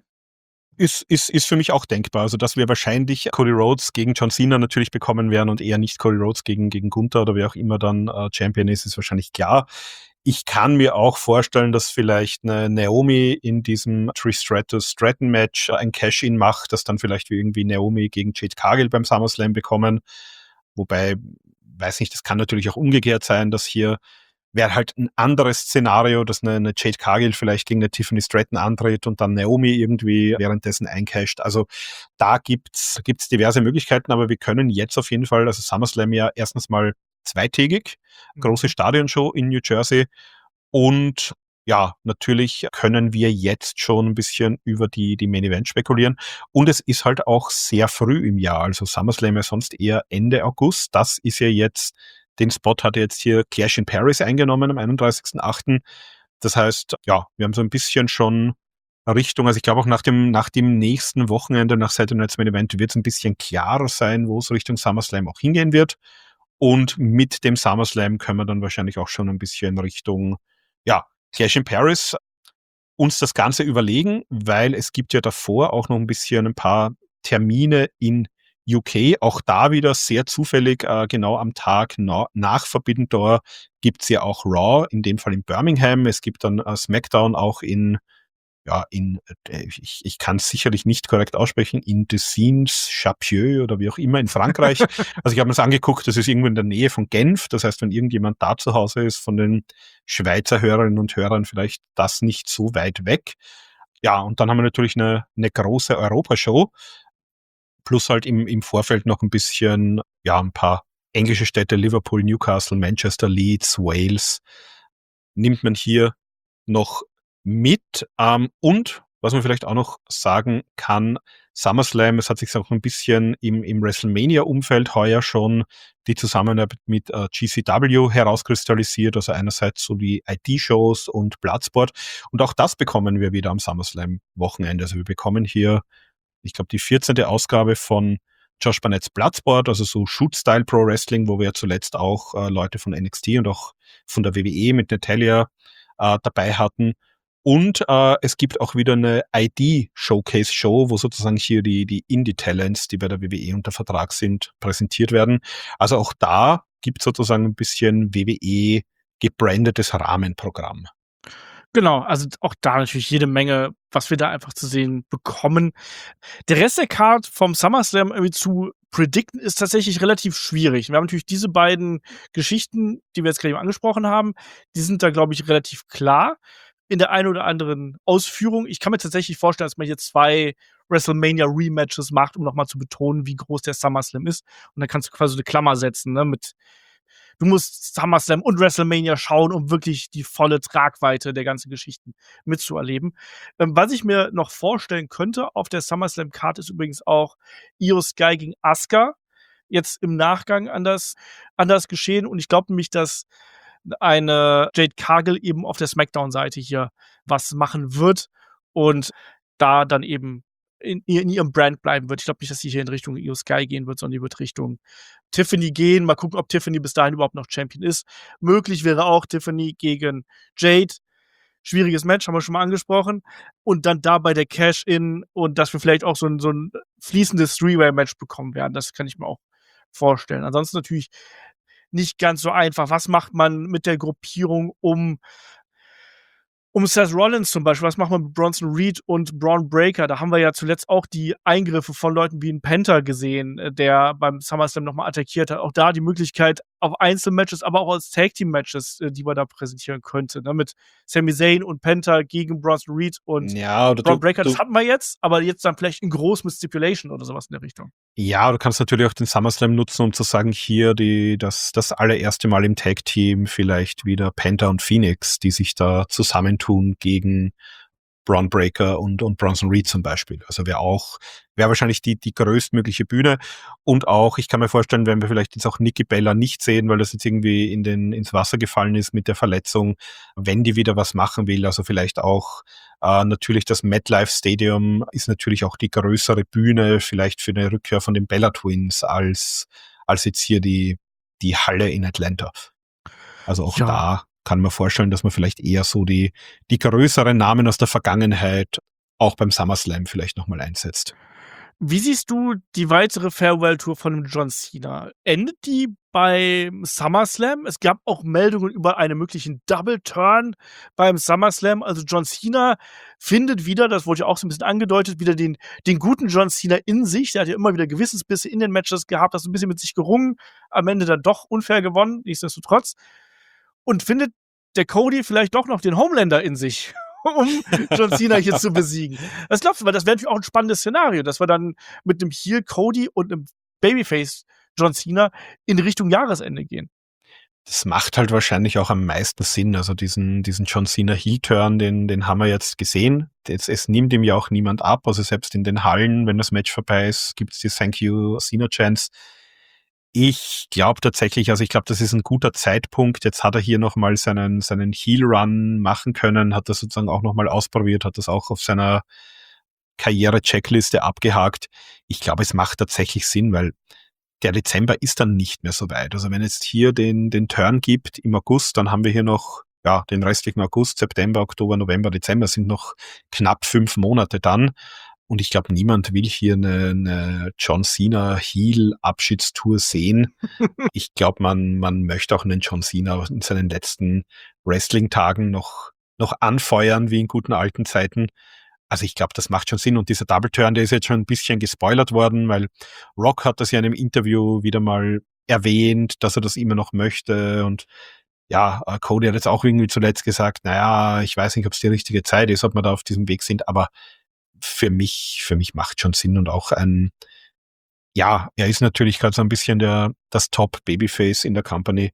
Ist, ist, ist für mich auch denkbar. Also, dass wir wahrscheinlich Cody Rhodes gegen John Cena natürlich bekommen werden und eher nicht Cody Rhodes gegen, gegen Gunther oder wer auch immer dann äh, Champion ist, ist wahrscheinlich klar. Ich kann mir auch vorstellen, dass vielleicht eine Naomi in diesem Trish Stratus Stratton Match ein Cash-In macht, dass dann vielleicht wir irgendwie Naomi gegen Jade Cargill beim SummerSlam bekommen. Wobei, weiß nicht, das kann natürlich auch umgekehrt sein, dass hier wäre halt ein anderes Szenario, dass eine, eine Jade Cargill vielleicht gegen eine Tiffany Stratton antritt und dann Naomi irgendwie währenddessen eincasht. Also da gibt's gibt's diverse Möglichkeiten, aber wir können jetzt auf jeden Fall, also SummerSlam ja erstens mal zweitägig, große Stadionshow in New Jersey und ja, natürlich können wir jetzt schon ein bisschen über die, die Main Event spekulieren. Und es ist halt auch sehr früh im Jahr. Also SummerSlam ja sonst eher Ende August. Das ist ja jetzt, den Spot hat jetzt hier Clash in Paris eingenommen am einunddreißigsten achten Das heißt, ja, wir haben so ein bisschen schon Richtung, also ich glaube auch nach dem, nach dem nächsten Wochenende, nach Saturday Night's Main Event, wird es ein bisschen klarer sein, wo es Richtung SummerSlam auch hingehen wird. Und mit dem SummerSlam können wir dann wahrscheinlich auch schon ein bisschen Richtung, ja, Clash in Paris uns das Ganze überlegen, weil es gibt ja davor auch noch ein bisschen ein paar Termine in U K, auch da wieder sehr zufällig, äh, genau am Tag na, nach Forbidden Door gibt's ja auch Raw, in dem Fall in Birmingham. Es gibt dann äh, SmackDown auch in, ja, in, äh, ich, ich kann es sicherlich nicht korrekt aussprechen, in Dessines, Chapieux oder wie auch immer in Frankreich. Also ich habe mir das angeguckt, das ist irgendwo in der Nähe von Genf. Das heißt, wenn irgendjemand da zu Hause ist von den Schweizer Hörerinnen und Hörern, vielleicht das nicht so weit weg. Ja, und dann haben wir natürlich eine, eine große Europashow. Plus halt im, im Vorfeld noch ein bisschen, ja, ein paar englische Städte, Liverpool, Newcastle, Manchester, Leeds, Wales, nimmt man hier noch mit. Ähm, und was man vielleicht auch noch sagen kann, SummerSlam, es hat sich auch ein bisschen im, im WrestleMania-Umfeld heuer schon die Zusammenarbeit mit äh, G C W herauskristallisiert, also einerseits so die I T-Shows und Bloodsport, und auch das bekommen wir wieder am SummerSlam-Wochenende. Also wir bekommen hier, ich glaube, die vierzehnte Ausgabe von Josh Barnett's Bloodsport, also so Shoot-Style Pro Wrestling, wo wir ja zuletzt auch äh, Leute von N X T und auch von der W W E mit Natalia äh, dabei hatten. Und äh, es gibt auch wieder eine I D-Showcase-Show, wo sozusagen hier die, die Indie-Talents, die bei der W W E unter Vertrag sind, präsentiert werden. Also auch da gibt es sozusagen ein bisschen W W E gebrandetes Rahmenprogramm. Genau, also auch da natürlich jede Menge, was wir da einfach zu sehen bekommen. Der Rest der Card vom SummerSlam irgendwie zu predikten, ist tatsächlich relativ schwierig. Wir haben natürlich diese beiden Geschichten, die wir jetzt gerade eben angesprochen haben, die sind da, glaube ich, relativ klar in der einen oder anderen Ausführung. Ich kann mir tatsächlich vorstellen, dass man hier zwei WrestleMania-Rematches macht, um nochmal zu betonen, wie groß der SummerSlam ist. Und dann kannst du quasi eine Klammer setzen, ne, mit du musst SummerSlam und WrestleMania schauen, um wirklich die volle Tragweite der ganzen Geschichten mitzuerleben. Ähm, was ich mir noch vorstellen könnte auf der SummerSlam-Card ist übrigens auch Io Sky gegen Asuka. Jetzt im Nachgang an das, an das Geschehen. Und ich glaube nämlich, dass eine Jade Cargill eben auf der SmackDown-Seite hier was machen wird und da dann eben in, in ihrem Brand bleiben wird. Ich glaube nicht, dass sie hier in Richtung Io Sky gehen wird, sondern die wird Richtung Tiffany gehen. Mal gucken, ob Tiffany bis dahin überhaupt noch Champion ist. Möglich wäre auch Tiffany gegen Jade. Schwieriges Match, haben wir schon mal angesprochen. Und dann dabei der Cash-In und dass wir vielleicht auch so ein, so ein fließendes Three-Way-Match bekommen werden. Das kann ich mir auch vorstellen. Ansonsten natürlich nicht ganz so einfach. Was macht man mit der Gruppierung um Um Seth Rollins zum Beispiel, was macht man mit Bronson Reed und Braun Breaker? Da haben wir ja zuletzt auch die Eingriffe von Leuten wie ein Penta gesehen, der beim SummerSlam nochmal attackiert hat. Auch da die Möglichkeit auf Einzelmatches, aber auch als Tag-Team-Matches, die man da präsentieren könnte. Ne? Mit Sami Zayn und Penta gegen Bronson Reed und ja, oder Braun du, Breaker. du, Das hatten wir jetzt, aber jetzt dann vielleicht in groß mit Stipulation oder sowas in der Richtung. Ja, du kannst natürlich auch den SummerSlam nutzen, um zu sagen, hier die, das, das allererste Mal im Tag-Team vielleicht wieder Penta und Phoenix, die sich da zusammentun gegen Braun Breaker und, und Bronson Reed zum Beispiel. Also wäre auch, wäre wahrscheinlich die, die größtmögliche Bühne. Und auch, ich kann mir vorstellen, wenn wir vielleicht jetzt auch Nikki Bella nicht sehen, weil das jetzt irgendwie in den, ins Wasser gefallen ist mit der Verletzung, wenn die wieder was machen will, also vielleicht auch äh, natürlich das MetLife Stadium ist natürlich auch die größere Bühne, vielleicht für eine Rückkehr von den Bella Twins als, als jetzt hier die, die Halle in Atlanta. Also auch Ja. da kann man vorstellen, dass man vielleicht eher so die, die größeren Namen aus der Vergangenheit auch beim SummerSlam vielleicht nochmal einsetzt. Wie siehst du die weitere Farewell-Tour von John Cena? Endet die beim SummerSlam? Es gab auch Meldungen über einen möglichen Double-Turn beim SummerSlam. Also John Cena findet wieder, das wurde ja auch so ein bisschen angedeutet, wieder den, den guten John Cena in sich. Der hat ja immer wieder Gewissensbisse in den Matches gehabt, hat so ein bisschen mit sich gerungen, am Ende dann doch unfair gewonnen, nichtsdestotrotz. Und findet der Cody vielleicht doch noch den Homelander in sich, um John Cena hier zu besiegen. Was glaubst du? Weil das wäre natürlich auch ein spannendes Szenario, dass wir dann mit einem Heel Cody und einem Babyface John Cena in Richtung Jahresende gehen. Das macht halt wahrscheinlich auch am meisten Sinn. Also diesen, diesen John Cena Heel-Turn, den, den haben wir jetzt gesehen. Es, es nimmt ihm ja auch niemand ab. Also selbst in den Hallen, wenn das Match vorbei ist, gibt es die Thank You Cena Chance. Ich glaube tatsächlich, also ich glaube, das ist ein guter Zeitpunkt. Jetzt hat er hier nochmal seinen, seinen Heel-Run machen können, hat das sozusagen auch nochmal ausprobiert, hat das auch auf seiner Karriere-Checkliste abgehakt. Ich glaube, es macht tatsächlich Sinn, weil der Dezember ist dann nicht mehr so weit. Also wenn es hier den, den Turn gibt im August, dann haben wir hier noch, ja, den restlichen August, September, Oktober, November, Dezember sind noch knapp fünf Monate dann. Und ich glaube, niemand will hier eine, eine John Cena Heel-Abschiedstour sehen. Ich glaube, man, man möchte auch einen John Cena in seinen letzten Wrestling-Tagen noch, noch anfeuern, wie in guten alten Zeiten. Also ich glaube, das macht schon Sinn. Und dieser Double-Turn, der ist jetzt schon ein bisschen gespoilert worden, weil Rock hat das ja in einem Interview wieder mal erwähnt, dass er das immer noch möchte. Und ja, Cody hat jetzt auch irgendwie zuletzt gesagt, naja, ich weiß nicht, ob es die richtige Zeit ist, ob wir da auf diesem Weg sind, aber für mich, für mich macht schon Sinn und auch ein, ja, er ist natürlich gerade so ein bisschen der, das Top-Babyface in der Company,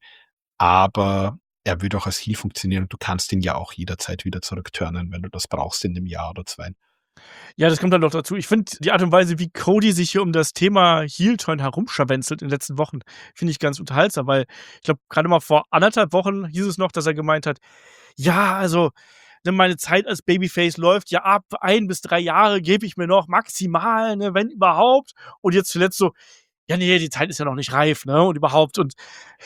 aber er würde auch als Heel funktionieren und du kannst ihn ja auch jederzeit wieder zurückturnen, wenn du das brauchst in einem Jahr oder zwei. Ja, das kommt dann noch dazu. Ich finde die Art und Weise, wie Cody sich hier um das Thema Heel-Turn herumscharwenzelt in den letzten Wochen, finde ich ganz unterhaltsam, weil ich glaube, gerade mal vor anderthalb Wochen hieß es noch, dass er gemeint hat, ja, also ne, meine Zeit als Babyface läuft ja ab, ein bis drei Jahre gebe ich mir noch maximal, ne, wenn überhaupt. Und jetzt zuletzt so, ja, nee, die Zeit ist ja noch nicht reif, ne, und überhaupt. Und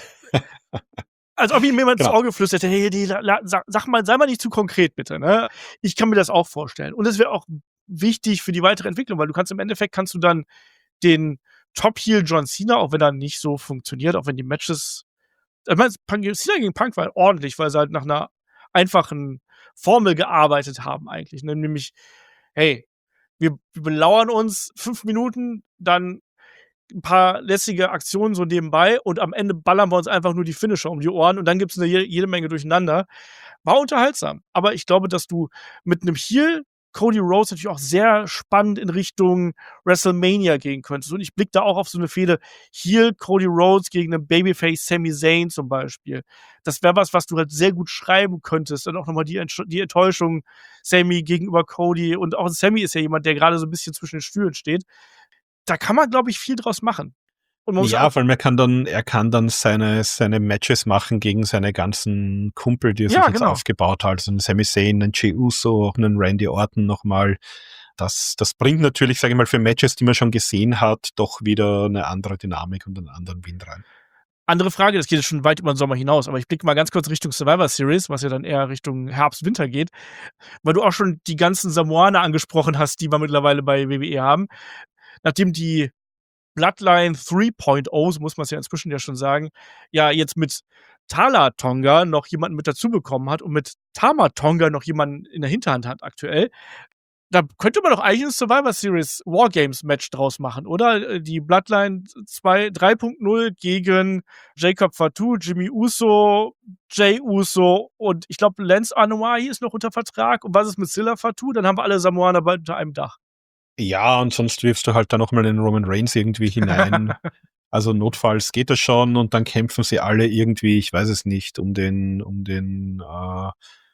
als ob ihm jemand ins Genau. Ohr geflüstert hätte, hey, die, la, la, sag, sag mal, sei mal nicht zu konkret, bitte, ne? Ich kann mir das auch vorstellen. Und das wäre auch wichtig für die weitere Entwicklung, weil du kannst im Endeffekt kannst du dann den Top-Heel John Cena, auch wenn er nicht so funktioniert, auch wenn die Matches, ich meine, Punk- Cena gegen Punk war ordentlich, weil sie halt nach einer einfachen Formel gearbeitet haben eigentlich, ne? Nämlich, hey, wir, wir belauern uns fünf Minuten, dann ein paar lässige Aktionen so nebenbei und am Ende ballern wir uns einfach nur die Finisher um die Ohren und dann gibt's eine jede, jede Menge durcheinander. War unterhaltsam. Aber ich glaube, dass du mit einem Heel Cody Rhodes natürlich auch sehr spannend in Richtung WrestleMania gehen könntest. Und ich blicke da auch auf so eine Fehde Heel Cody Rhodes gegen einen Babyface Sami Zayn zum Beispiel. Das wäre was, was du halt sehr gut schreiben könntest. Und auch nochmal die, Entsch- die Enttäuschung Sami gegenüber Cody. Und auch Sami ist ja jemand, der gerade so ein bisschen zwischen den Stühlen steht. Da kann man, glaube ich, viel draus machen. Und man muss Ja, auch, vor allem er kann dann, er kann dann seine, seine Matches machen gegen seine ganzen Kumpel, die er Ja, sich jetzt genau. aufgebaut hat. Also einen Sami Zayn, einen Jey Uso, auch einen Randy Orton nochmal. Das, das bringt natürlich, sage ich mal, für Matches, die man schon gesehen hat, doch wieder eine andere Dynamik und einen anderen Wind rein. andere Frage, das geht jetzt schon weit über den Sommer hinaus, aber ich blicke mal ganz kurz Richtung Survivor Series, was ja dann eher Richtung Herbst, Winter geht, weil du auch schon die ganzen Samoaner angesprochen hast, die wir mittlerweile bei W W E haben. Nachdem die Bloodline drei Punkt null, so muss man es ja inzwischen ja schon sagen, ja jetzt mit Tala Tonga noch jemanden mit dazu bekommen hat und mit Tama Tonga noch jemanden in der Hinterhand hat aktuell. Da könnte man doch eigentlich ein Survivor Series Wargames Match draus machen, oder? Die Bloodline zwei drei Punkt null gegen Jacob Fatu, Jimmy Uso, Jay Uso und ich glaube Lance Anoa'i ist noch unter Vertrag. Und was ist mit Silla Fatu? Dann haben wir alle Samoaner bald unter einem Dach. Ja, und sonst wirfst du halt da nochmal den Roman Reigns irgendwie hinein. Also notfalls geht das schon und dann kämpfen sie alle irgendwie, ich weiß es nicht, um den, um den äh,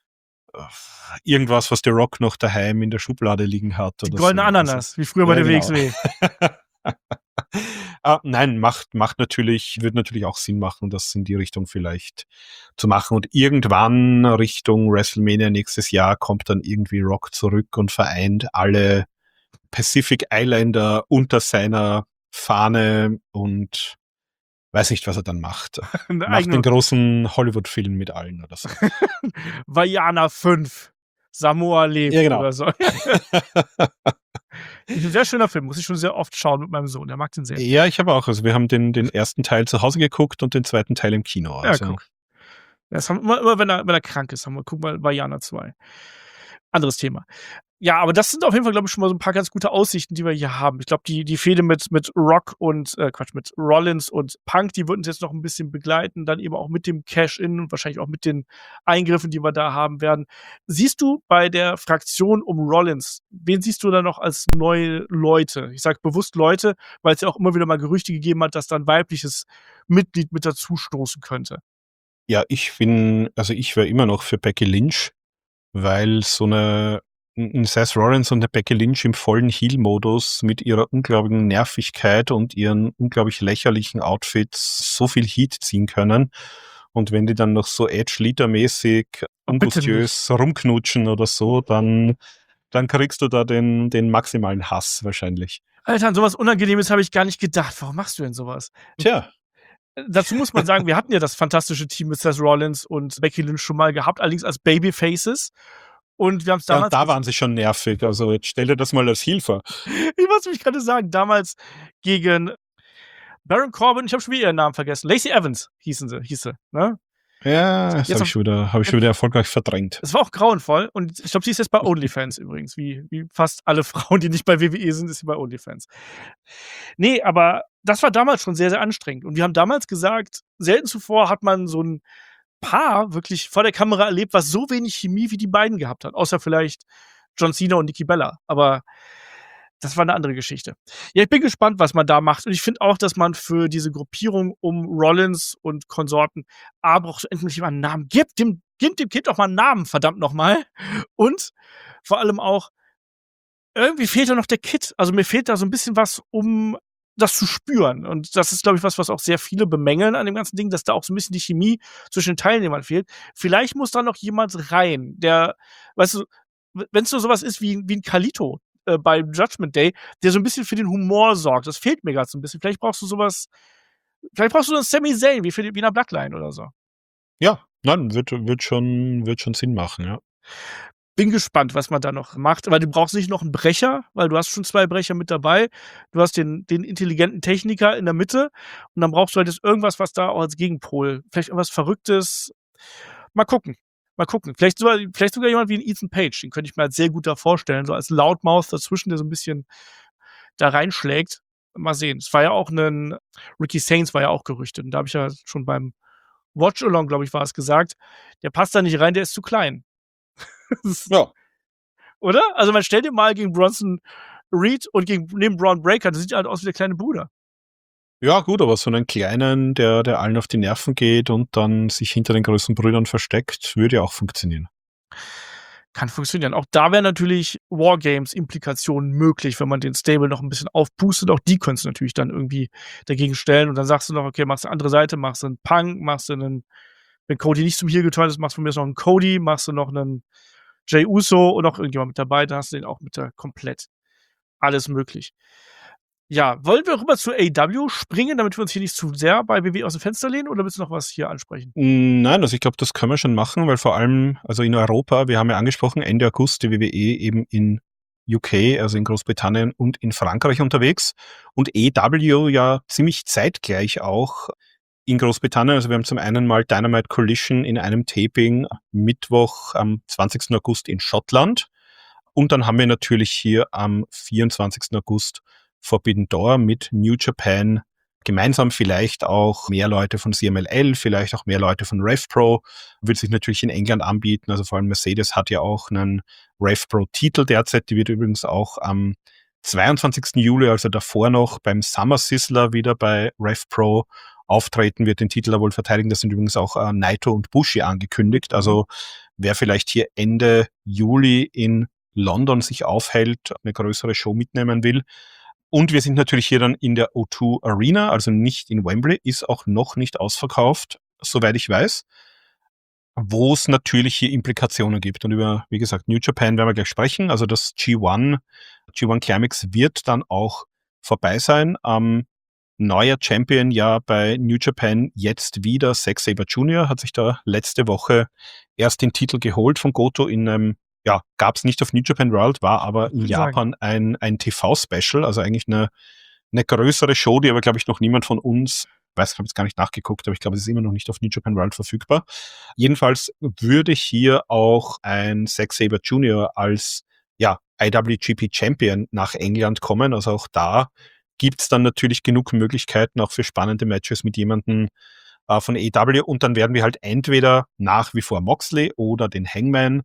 irgendwas, was der Rock noch daheim in der Schublade liegen hat. Die oder goldene so. Ananas, Also, wie früher bei ja, der genau. W X W. ah, nein, macht, macht natürlich, wird natürlich auch Sinn machen, das in die Richtung vielleicht zu machen. Und irgendwann Richtung WrestleMania nächstes Jahr kommt dann irgendwie Rock zurück und vereint alle Pacific Islander unter seiner Fahne und weiß nicht, was er dann macht. Eine Macht eigene einen großen Hollywood-Film mit allen oder so. Vajana fünf. Samoa lebt Ja, genau. oder so. Ein sehr schöner Film, muss ich schon sehr oft schauen mit meinem Sohn. Der mag den sehr. Ja, ich habe auch. Also wir haben den, den ersten Teil zu Hause geguckt und den zweiten Teil im Kino. Ja, Also. guck. Das haben immer, immer wenn, er, wenn er krank ist, haben wir, guck mal, Vajana zwei. Anderes Thema. Ja, aber das sind auf jeden Fall, glaube ich, schon mal so ein paar ganz gute Aussichten, die wir hier haben. Ich glaube, die, die Fehde mit, mit Rock und, äh, Quatsch, mit Rollins und Punk, die würden uns jetzt noch ein bisschen begleiten, dann eben auch mit dem Cash-In und wahrscheinlich auch mit den Eingriffen, die wir da haben werden. Siehst du bei der Fraktion um Rollins, wen siehst du da noch als neue Leute? Ich sage bewusst Leute, weil es ja auch immer wieder mal Gerüchte gegeben hat, dass da ein weibliches Mitglied mit dazu stoßen könnte. Ja, ich bin, also ich wäre immer noch für Becky Lynch, weil so eine ein Seth Rollins und eine Becky Lynch im vollen Heel-Modus mit ihrer unglaublichen Nervigkeit und ihren unglaublich lächerlichen Outfits so viel Heat ziehen können. Und wenn die dann noch so Edge-Leader-mäßig ambustiös rumknutschen oder so, dann, dann kriegst du da den, den maximalen Hass wahrscheinlich. Alter, an sowas Unangenehmes habe ich gar nicht gedacht. Warum machst du denn sowas? Tja. Dazu muss man sagen, wir hatten ja das fantastische Team mit Seth Rollins und Becky Lynch schon mal gehabt, allerdings als Babyfaces. Und wir haben es Ja, damals. und da waren sie schon nervig. Also jetzt stell dir das mal als Heel vor. Ich muss mich gerade sagen, damals gegen Baron Corbin, ich habe schon wieder ihren Namen vergessen. Lacey Evans hießen sie, hieß sie, ne? Ja, das Jetzt habe hab- ich schon wieder, habe ich schon wieder erfolgreich verdrängt. Es war auch grauenvoll und ich glaube, sie ist jetzt bei OnlyFans übrigens, wie, wie fast alle Frauen, die nicht bei W W E sind, ist sie bei OnlyFans. Nee, aber das war damals schon sehr, sehr anstrengend. Und wir haben damals gesagt, selten zuvor hat man so ein Paar wirklich vor der Kamera erlebt, was so wenig Chemie wie die beiden gehabt hat. Außer vielleicht John Cena und Nikki Bella. Aber das war eine andere Geschichte. Ja, ich bin gespannt, was man da macht. Und ich finde auch, dass man für diese Gruppierung um Rollins und Konsorten A, braucht endlich mal einen Namen. Gibt dem, gibt dem Kind doch mal einen Namen, verdammt nochmal. Und vor allem auch, irgendwie fehlt da noch der Kit. Also, mir fehlt da so ein bisschen was, um das zu spüren. Und das ist, glaube ich, was, was auch sehr viele bemängeln an dem ganzen Ding, dass da auch so ein bisschen die Chemie zwischen den Teilnehmern fehlt. Vielleicht muss da noch jemand rein, der, weißt du, wenn es so sowas ist wie wie 'n Carlito, äh, bei Judgment Day, der so ein bisschen für den Humor sorgt. Das fehlt mir grad so ein bisschen. Vielleicht brauchst du sowas. Vielleicht brauchst du so 'n Sami Zayn wie für die wie in der Bloodline oder so. Ja, nein, wird wird schon wird schon Sinn machen, ja. Bin gespannt, was man da noch macht, weil du brauchst nicht noch 'n Brecher, weil du hast schon zwei Brecher mit dabei. Du hast den den intelligenten Techniker in der Mitte und dann brauchst du halt jetzt irgendwas, was da auch als Gegenpol, vielleicht irgendwas Verrücktes. Mal gucken, mal gucken. Vielleicht sogar vielleicht sogar jemand wie 'n Ethan Page, den könnte ich mir halt sehr gut da vorstellen, so als Loudmouth dazwischen, der so 'n bisschen da reinschlägt. Mal sehen. Es war ja auch 'nen Ricky Saints war ja auch gerüchtet und da habe ich ja schon beim Watch Along, glaube ich, war es, gesagt, der passt da nicht rein, der ist zu klein. Ja. Oder? Also, man stellt dir mal gegen Bronson Reed und gegen neben Braun Breaker, das sieht halt aus wie der kleine Bruder. Ja gut, aber so einen kleinen, der der allen auf die Nerven geht und dann sich hinter den größeren Brüdern versteckt, würde ja auch funktionieren. Kann funktionieren. Auch da wären natürlich Wargames-Implikationen möglich, wenn man den Stable noch 'n bisschen aufpustet. Auch die könntest du natürlich dann irgendwie dagegen stellen und dann sagst du noch: „Okay, machst du andere Seite, machst du 'n Punk, machst du 'nen“, wenn Cody nicht zum Heel geturnt ist, machst du von mir aus noch 'n Cody, machst du noch 'nen Jey Uso und noch irgendjemand mit dabei, dann hast du den auch mit da komplett. Alles möglich. Ja, wollen wir rüber zu A E W springen, damit wir uns hier nicht zu sehr bei W W E aus dem Fenster lehnen oder willst du noch was hier ansprechen? Hm, nein, also ich glaube, das können wir schon machen, weil vor allem, also in Europa, wir haben ja angesprochen, Ende August die W W E eben in U K, also in Großbritannien und in Frankreich unterwegs und A E W ja ziemlich zeitgleich auch in Großbritannien. Also wir haben zum einen mal Dynamite Collision in einem Taping Mittwoch am zwanzigsten August in Schottland und dann haben wir natürlich hier am vierundzwanzigsten August Forbidden Door mit New Japan, gemeinsam vielleicht auch mehr Leute von C M L L, vielleicht auch mehr Leute von RevPro, wird sich natürlich in England anbieten, also vor allem Mercedes hat ja auch einen RevPro-Titel derzeit, die wird übrigens auch am zweiundzwanzigsten Juli, also davor noch beim Summer Sizzler wieder bei RevPro auftreten, wird den Titel da wohl verteidigen, das sind übrigens auch äh, Naito und Bushi angekündigt, also wer vielleicht hier Ende Juli in London sich aufhält, eine größere Show mitnehmen will. Und wir sind natürlich hier dann in der O zwei Arena, also nicht in Wembley, ist auch noch nicht ausverkauft, soweit ich weiß, wo es natürlich hier Implikationen gibt. Und über, wie gesagt, New Japan werden wir gleich sprechen. Also das G eins, G eins Climax wird dann auch vorbei sein. Ähm, neuer Champion ja bei New Japan jetzt wieder, Zack Sabre Junior hat sich da letzte Woche erst den Titel geholt von Goto in einem, ja, gab es nicht auf New Japan World, war aber in Japan ein, ein T V-Special, also eigentlich eine, eine größere Show, die aber, glaube ich, noch niemand von uns, weiß, ich habe jetzt gar nicht nachgeguckt, aber ich glaube, es ist immer noch nicht auf New Japan World verfügbar. Jedenfalls würde hier auch ein Zack Sabre Junior als, ja, I W G P Champion nach England kommen, also auch da gibt's dann natürlich genug Möglichkeiten auch für spannende Matches mit jemandem äh, von A E W und dann werden wir halt entweder nach wie vor Moxley oder den Hangman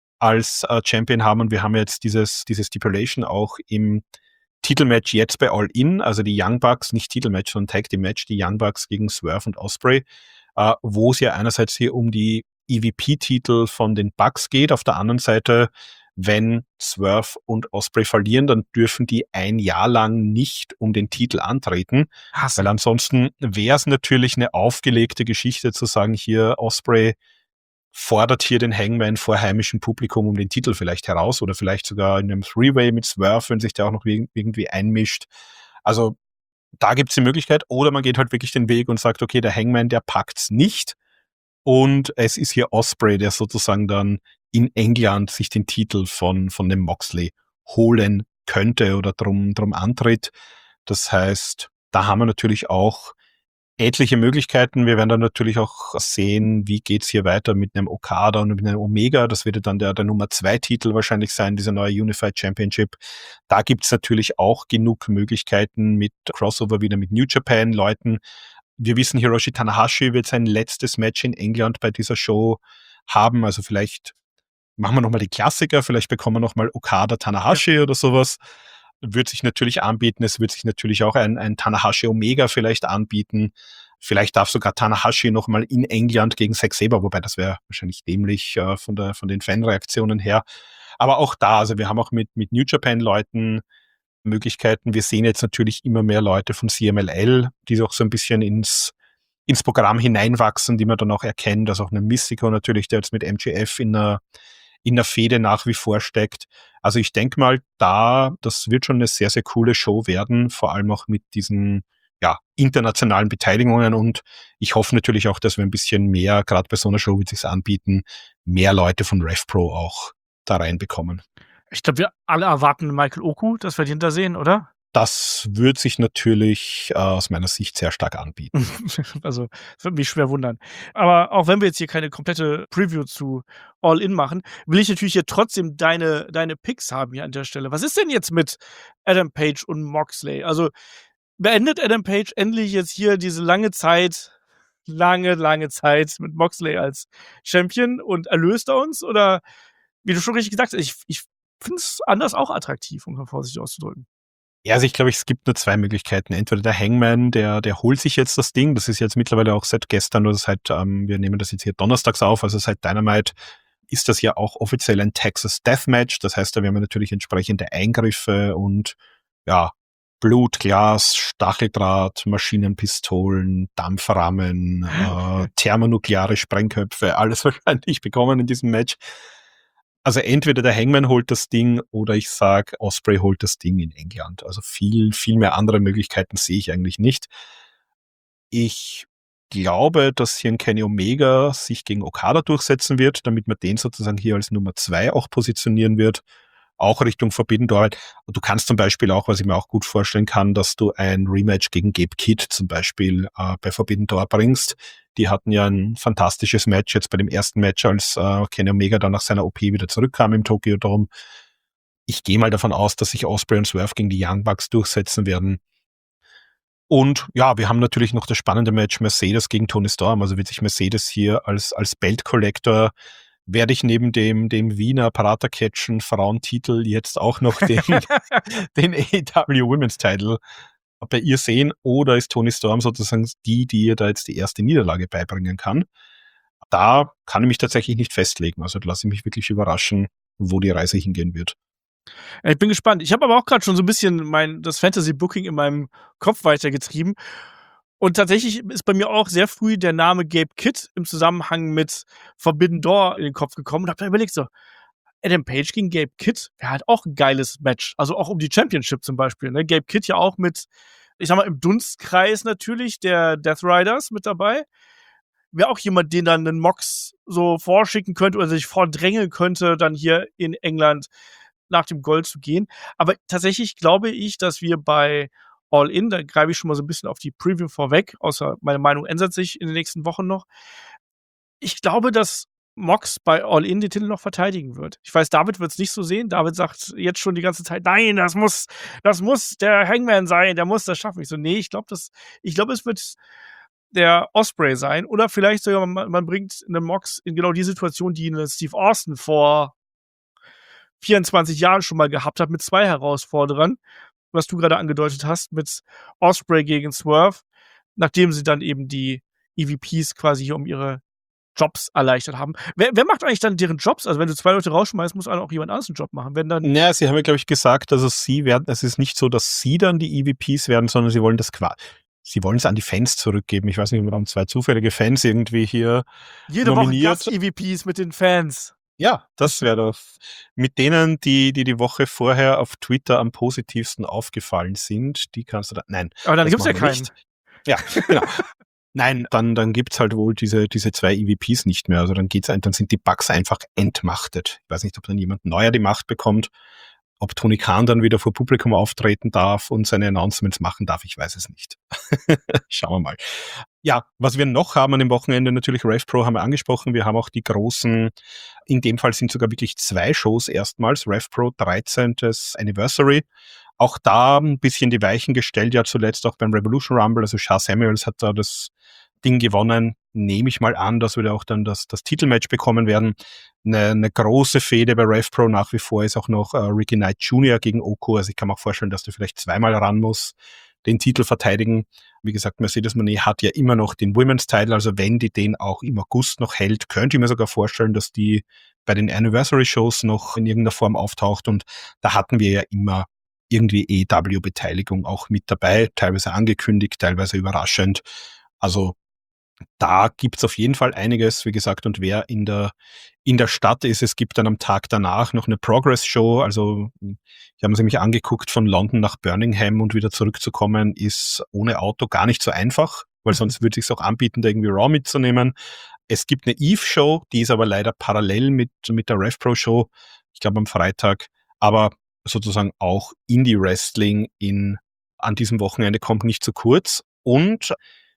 als äh, Champion haben und wir haben jetzt dieses, diese Stipulation auch im Titelmatch jetzt bei All In, also die Young Bucks, nicht Titelmatch, sondern Tag Team Match, die Young Bucks gegen Swerve und Ospreay, äh, wo es ja einerseits hier um die E V P-Titel von den Bucks geht, auf der anderen Seite, wenn Swerve und Ospreay verlieren, dann dürfen die ein Jahr lang nicht um den Titel antreten, Hasse. weil ansonsten wäre es natürlich eine aufgelegte Geschichte zu sagen, hier Ospreay fordert hier den Hangman vor heimischem Publikum um den Titel vielleicht heraus oder vielleicht sogar in einem Three-Way mit Swerve, wenn sich der auch noch irgendwie einmischt. Also da gibt es die Möglichkeit oder man geht halt wirklich den Weg und sagt, okay, der Hangman, der packt's nicht und es ist hier Ospreay, der sozusagen dann in England sich den Titel von, von dem Moxley holen könnte oder drum, drum antritt. Das heißt, da haben wir natürlich auch etliche Möglichkeiten. Wir werden dann natürlich auch sehen, wie geht's hier weiter mit einem Okada und mit einem Omega. Das wird dann der, der Nummer zwei Titel wahrscheinlich sein, dieser neue Unified Championship. Da gibt's natürlich auch genug Möglichkeiten mit Crossover wieder mit New Japan Leuten. Wir wissen, Hiroshi Tanahashi wird sein letztes Match in England bei dieser Show haben. Also vielleicht machen wir nochmal die Klassiker. Vielleicht bekommen wir nochmal Okada Tanahashi ja. oder sowas. Wird sich natürlich anbieten. Es wird sich natürlich auch ein, ein Tanahashi Omega vielleicht anbieten. Vielleicht darf sogar Tanahashi nochmal in England gegen Zack Sabre, wobei das wäre wahrscheinlich dämlich äh, von, der, von den Fanreaktionen her. Aber auch da, also wir haben auch mit, mit New Japan-Leuten Möglichkeiten. Wir sehen jetzt natürlich immer mehr Leute von C M L L, die auch so ein bisschen ins, ins Programm hineinwachsen, die man dann auch erkennt. Also auch eine Mystico natürlich, der jetzt mit M J F in einer, in einer Fehde nach wie vor steckt. Also ich denke mal, da, das wird schon eine sehr, sehr coole Show werden, vor allem auch mit diesen ja, internationalen Beteiligungen, und ich hoffe natürlich auch, dass wir ein bisschen mehr, gerade bei so einer Show, wie es sich anbieten, mehr Leute von RevPro auch da reinbekommen. Ich glaube, wir alle erwarten Michael Oku, dass wir den da sehen, oder? Das würde sich natürlich äh, aus meiner Sicht sehr stark anbieten. Also, das würde mich schwer wundern. Aber auch wenn wir jetzt hier keine komplette Preview zu All In machen, will ich natürlich hier trotzdem deine, deine Picks haben hier an der Stelle. Was ist denn jetzt mit Adam Page und Moxley? Also, beendet Adam Page endlich jetzt hier diese lange Zeit, lange, lange Zeit mit Moxley als Champion und erlöst er uns? Oder, wie du schon richtig gesagt hast, ich, ich finde es anders auch attraktiv, um mal vorsichtig auszudrücken. Ja, also ich glaube, es gibt nur zwei Möglichkeiten. Entweder der Hangman, der, der holt sich jetzt das Ding. Das ist jetzt mittlerweile auch seit gestern oder seit, ähm, wir nehmen das jetzt hier donnerstags auf, also seit Dynamite ist das ja auch offiziell ein Texas Deathmatch. Das heißt, da werden wir natürlich entsprechende Eingriffe und, ja, Blut, Glas, Stacheldraht, Maschinenpistolen, Dampfrahmen, äh, thermonukleare Sprengköpfe, alles wahrscheinlich bekommen in diesem Match. Also entweder der Hangman holt das Ding oder ich sag, Ospreay holt das Ding in England. Also viel, viel mehr andere Möglichkeiten sehe ich eigentlich nicht. Ich glaube, dass hier ein Kenny Omega sich gegen Okada durchsetzen wird, damit man den sozusagen hier als Nummer zwei auch positionieren wird. Auch Richtung Forbidden Door. Du kannst zum Beispiel auch, was ich mir auch gut vorstellen kann, dass du ein Rematch gegen Gabe Kidd zum Beispiel äh, bei Forbidden Door bringst. Die hatten ja ein fantastisches Match jetzt bei dem ersten Match, als äh, Kenny Omega dann nach seiner O P wieder zurückkam im Tokyo Dome. Ich gehe mal davon aus, dass sich Ospreay und Swerve gegen die Young Bucks durchsetzen werden. Und ja, wir haben natürlich noch das spannende Match Mercedes gegen Toni Storm. Also wird sich Mercedes hier als, als Belt Collector, werde ich neben dem, dem Wiener Paratercatchen Frauentitel jetzt auch noch den, den A E W Women's Title bei ihr sehen, oder ist Toni Storm sozusagen die, die ihr da jetzt die erste Niederlage beibringen kann? Da kann ich mich tatsächlich nicht festlegen. Also da lasse ich mich wirklich überraschen, wo die Reise hingehen wird. Ich bin gespannt. Ich habe aber auch gerade schon so ein bisschen mein das Fantasy-Booking in meinem Kopf weitergetrieben. Und tatsächlich ist bei mir auch sehr früh der Name Gabe Kidd im Zusammenhang mit Forbidden Door in den Kopf gekommen und habe dann überlegt so, Adam Page gegen Gabe Kidd wäre halt auch ein geiles Match. Also auch um die Championship zum Beispiel. Ne? Gabe Kidd ja auch mit, ich sag mal, im Dunstkreis natürlich der Death Riders mit dabei. Wäre auch jemand, den dann einen Mox so vorschicken könnte oder sich vordrängeln könnte, dann hier in England nach dem Gold zu gehen. Aber tatsächlich glaube ich, dass wir bei All In, da greife ich schon mal so ein bisschen auf die Preview vorweg, außer meine Meinung ändert sich in den nächsten Wochen noch. Ich glaube, dass Mox bei All In den Titel noch verteidigen wird. Ich weiß, David wird es nicht so sehen. David sagt jetzt schon die ganze Zeit, nein, das muss, das muss der Hangman sein, der muss das schaffen. Ich so, nee, ich glaube, das, ich glaube, es wird der Ospreay sein. Oder vielleicht sogar, man, man bringt einen Mox in genau die Situation, die eine Steve Austin vor vierundzwanzig Jahren schon mal gehabt hat, mit zwei Herausforderern, was du gerade angedeutet hast, mit Ospreay gegen Swerve, nachdem sie dann eben die E V Ps quasi hier um ihre Jobs erleichtert haben. Wer, wer macht eigentlich dann deren Jobs? Also wenn du zwei Leute rausschmeißt, muss auch jemand anderes einen Job machen. Wenn dann Ja, sie haben ja, glaube ich, gesagt, also sie werden, es ist nicht so, dass sie dann die E V Ps werden, sondern sie wollen das quasi, sie wollen es an die Fans zurückgeben. Ich weiß nicht, wir haben zwei zufällige Fans irgendwie hier jede nominiert. Woche Gast-E V Ps mit den Fans. Ja, das wäre doch mit denen, die, die die Woche vorher auf Twitter am positivsten aufgefallen sind, die kannst du da, nein. Aber dann das gibt's ja machen wir keinen. nicht. Ja, genau. Nein, dann, dann gibt's halt wohl diese, diese zwei E V Ps nicht mehr. Also dann geht's ein, dann sind die Bugs einfach entmachtet. Ich weiß nicht, ob dann jemand neuer die Macht bekommt, ob Tony Khan dann wieder vor Publikum auftreten darf und seine Announcements machen darf, ich weiß es nicht. Schauen wir mal. Ja, was wir noch haben an dem Wochenende, natürlich RevPro haben wir angesprochen. Wir haben auch die großen, in dem Fall sind sogar wirklich zwei Shows erstmals. RevPro dreizehntes Anniversary. Auch da ein bisschen die Weichen gestellt, ja zuletzt auch beim Revolution Rumble. Also Shah Samuels hat da das Ding gewonnen. Nehme ich mal an, dass wir da auch dann das, das Titelmatch bekommen werden. Eine, eine große Fehde bei RevPro nach wie vor ist auch noch äh, Ricky Knight Junior gegen Oko. Also ich kann mir auch vorstellen, dass du vielleicht zweimal ran musst, den Titel verteidigen. Wie gesagt, Mercedes Moné hat ja immer noch den Women's Title, also wenn die den auch im August noch hält, könnte ich mir sogar vorstellen, dass die bei den Anniversary-Shows noch in irgendeiner Form auftaucht, und da hatten wir ja immer irgendwie A E W-Beteiligung auch mit dabei, teilweise angekündigt, teilweise überraschend. Also da gibt's auf jeden Fall einiges, wie gesagt, und wer in der in der Stadt ist, es gibt dann am Tag danach noch eine Progress-Show, also ich habe mir nämlich angeguckt, von London nach Birmingham und wieder zurückzukommen, ist ohne Auto gar nicht so einfach, weil sonst würde es sich auch anbieten, da irgendwie Raw mitzunehmen. Es gibt eine Eve-Show, die ist aber leider parallel mit mit der RevPro-Show, ich glaube am Freitag, aber sozusagen auch Indie-Wrestling in an diesem Wochenende kommt nicht zu kurz. Und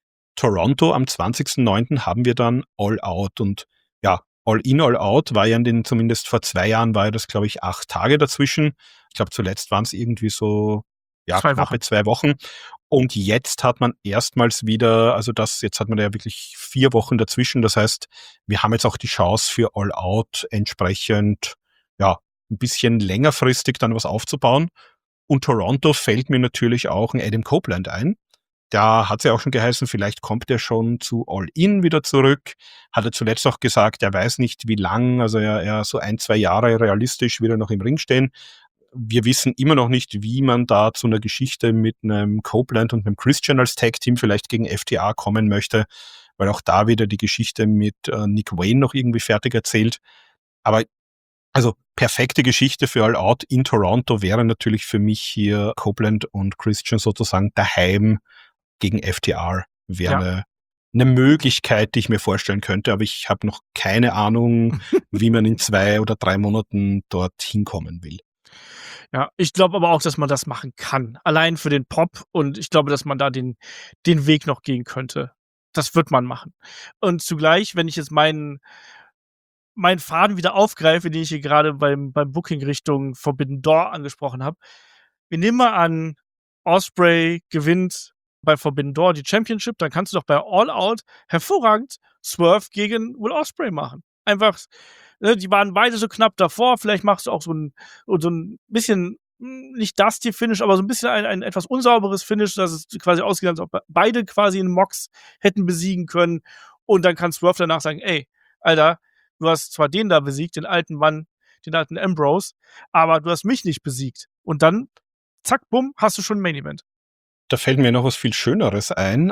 Toronto am zwanzigsten neunten haben wir dann All Out, und ja, All In, All Out war ja in den, zumindest vor zwei Jahren war ja das, glaube ich, acht Tage dazwischen. Ich glaube, zuletzt waren es irgendwie so, ja, Zwei knappe Wochen. zwei Wochen. Und jetzt hat man erstmals wieder, also das, jetzt hat man ja wirklich vier Wochen dazwischen. Das heißt, wir haben jetzt auch die Chance für All Out entsprechend, ja, ein bisschen längerfristig dann was aufzubauen. Und Toronto fällt mir natürlich auch ein Adam Copeland ein. Da hat es ja auch schon geheißen, vielleicht kommt er schon zu All In wieder zurück. Hat er zuletzt auch gesagt, er weiß nicht wie lang, also er, er so ein, zwei Jahre realistisch wieder noch im Ring stehen. Wir wissen immer noch nicht, wie man da zu einer Geschichte mit einem Copeland und einem Christian als Tag-Team vielleicht gegen F T R kommen möchte, weil auch da wieder die Geschichte mit äh, Nick Wayne noch irgendwie fertig erzählt. Aber also perfekte Geschichte für All Out in Toronto wäre natürlich für mich hier Copeland und Christian sozusagen daheim gegen F T R wäre Ja. eine, eine Möglichkeit, die ich mir vorstellen könnte, aber ich habe noch keine Ahnung, wie man in zwei oder drei Monaten dort hinkommen will. Ja, ich glaube aber auch, dass man das machen kann. Allein für den Pop, und ich glaube, dass man da den den Weg noch gehen könnte. Das wird man machen. Und zugleich, wenn ich jetzt meinen meinen Faden wieder aufgreife, den ich hier gerade beim beim Booking Richtung Forbidden Door angesprochen habe. Wir nehmen mal an, Ospreay gewinnt bei Forbidden Door die Championship, dann kannst du doch bei All Out hervorragend Swerve gegen Will Ospreay machen. Einfach, ne, die waren beide so knapp davor, vielleicht machst du auch so ein so ein bisschen, hm, nicht Dusty-Finish, aber so ein bisschen ein ein etwas unsauberes Finish, dass es quasi aussieht, als ob beide quasi einen Mox hätten besiegen können, und dann kann Swerve danach sagen: „Ey, Alter, du hast zwar den da besiegt, den alten Mann, den alten Ambrose, aber du hast mich nicht besiegt." Und dann, zack, bumm, hast du schon 'n Main Event. Da fällt mir noch was viel Schöneres ein,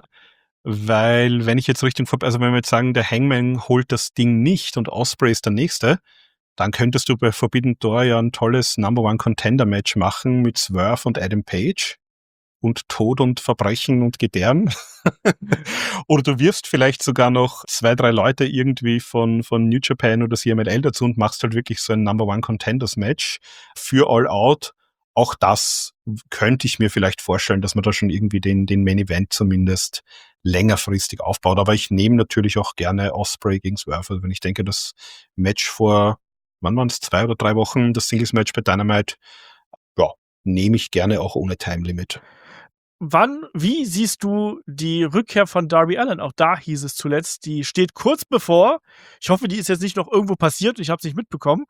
weil wenn ich jetzt richtig vor, also wenn wir jetzt sagen, der Hangman holt das Ding nicht und Ospreay ist der Nächste, dann könntest du bei Forbidden Door ja ein tolles Number One Contender Match machen mit Swerve und Adam Page und Tod und Verbrechen und Gedärm. Oder du wirfst vielleicht sogar noch zwei, drei Leute irgendwie von, von New Japan oder C M L L dazu und machst halt wirklich so ein Number One Contenders Match für All Out. Auch das könnte ich mir vielleicht vorstellen, dass man da schon irgendwie den, den Main Event zumindest längerfristig aufbaut. Aber ich nehme natürlich auch gerne Ospreay gegen Swerve. Also wenn ich denke, das Match vor, wann waren es, zwei oder drei Wochen, das Singles Match bei Dynamite, ja, nehme ich gerne auch ohne Time Limit. Wann wie siehst du die Rückkehr von Darby Allin? Auch da hieß es zuletzt, die steht kurz bevor. Ich hoffe, die ist jetzt nicht noch irgendwo passiert, ich habe es nicht mitbekommen.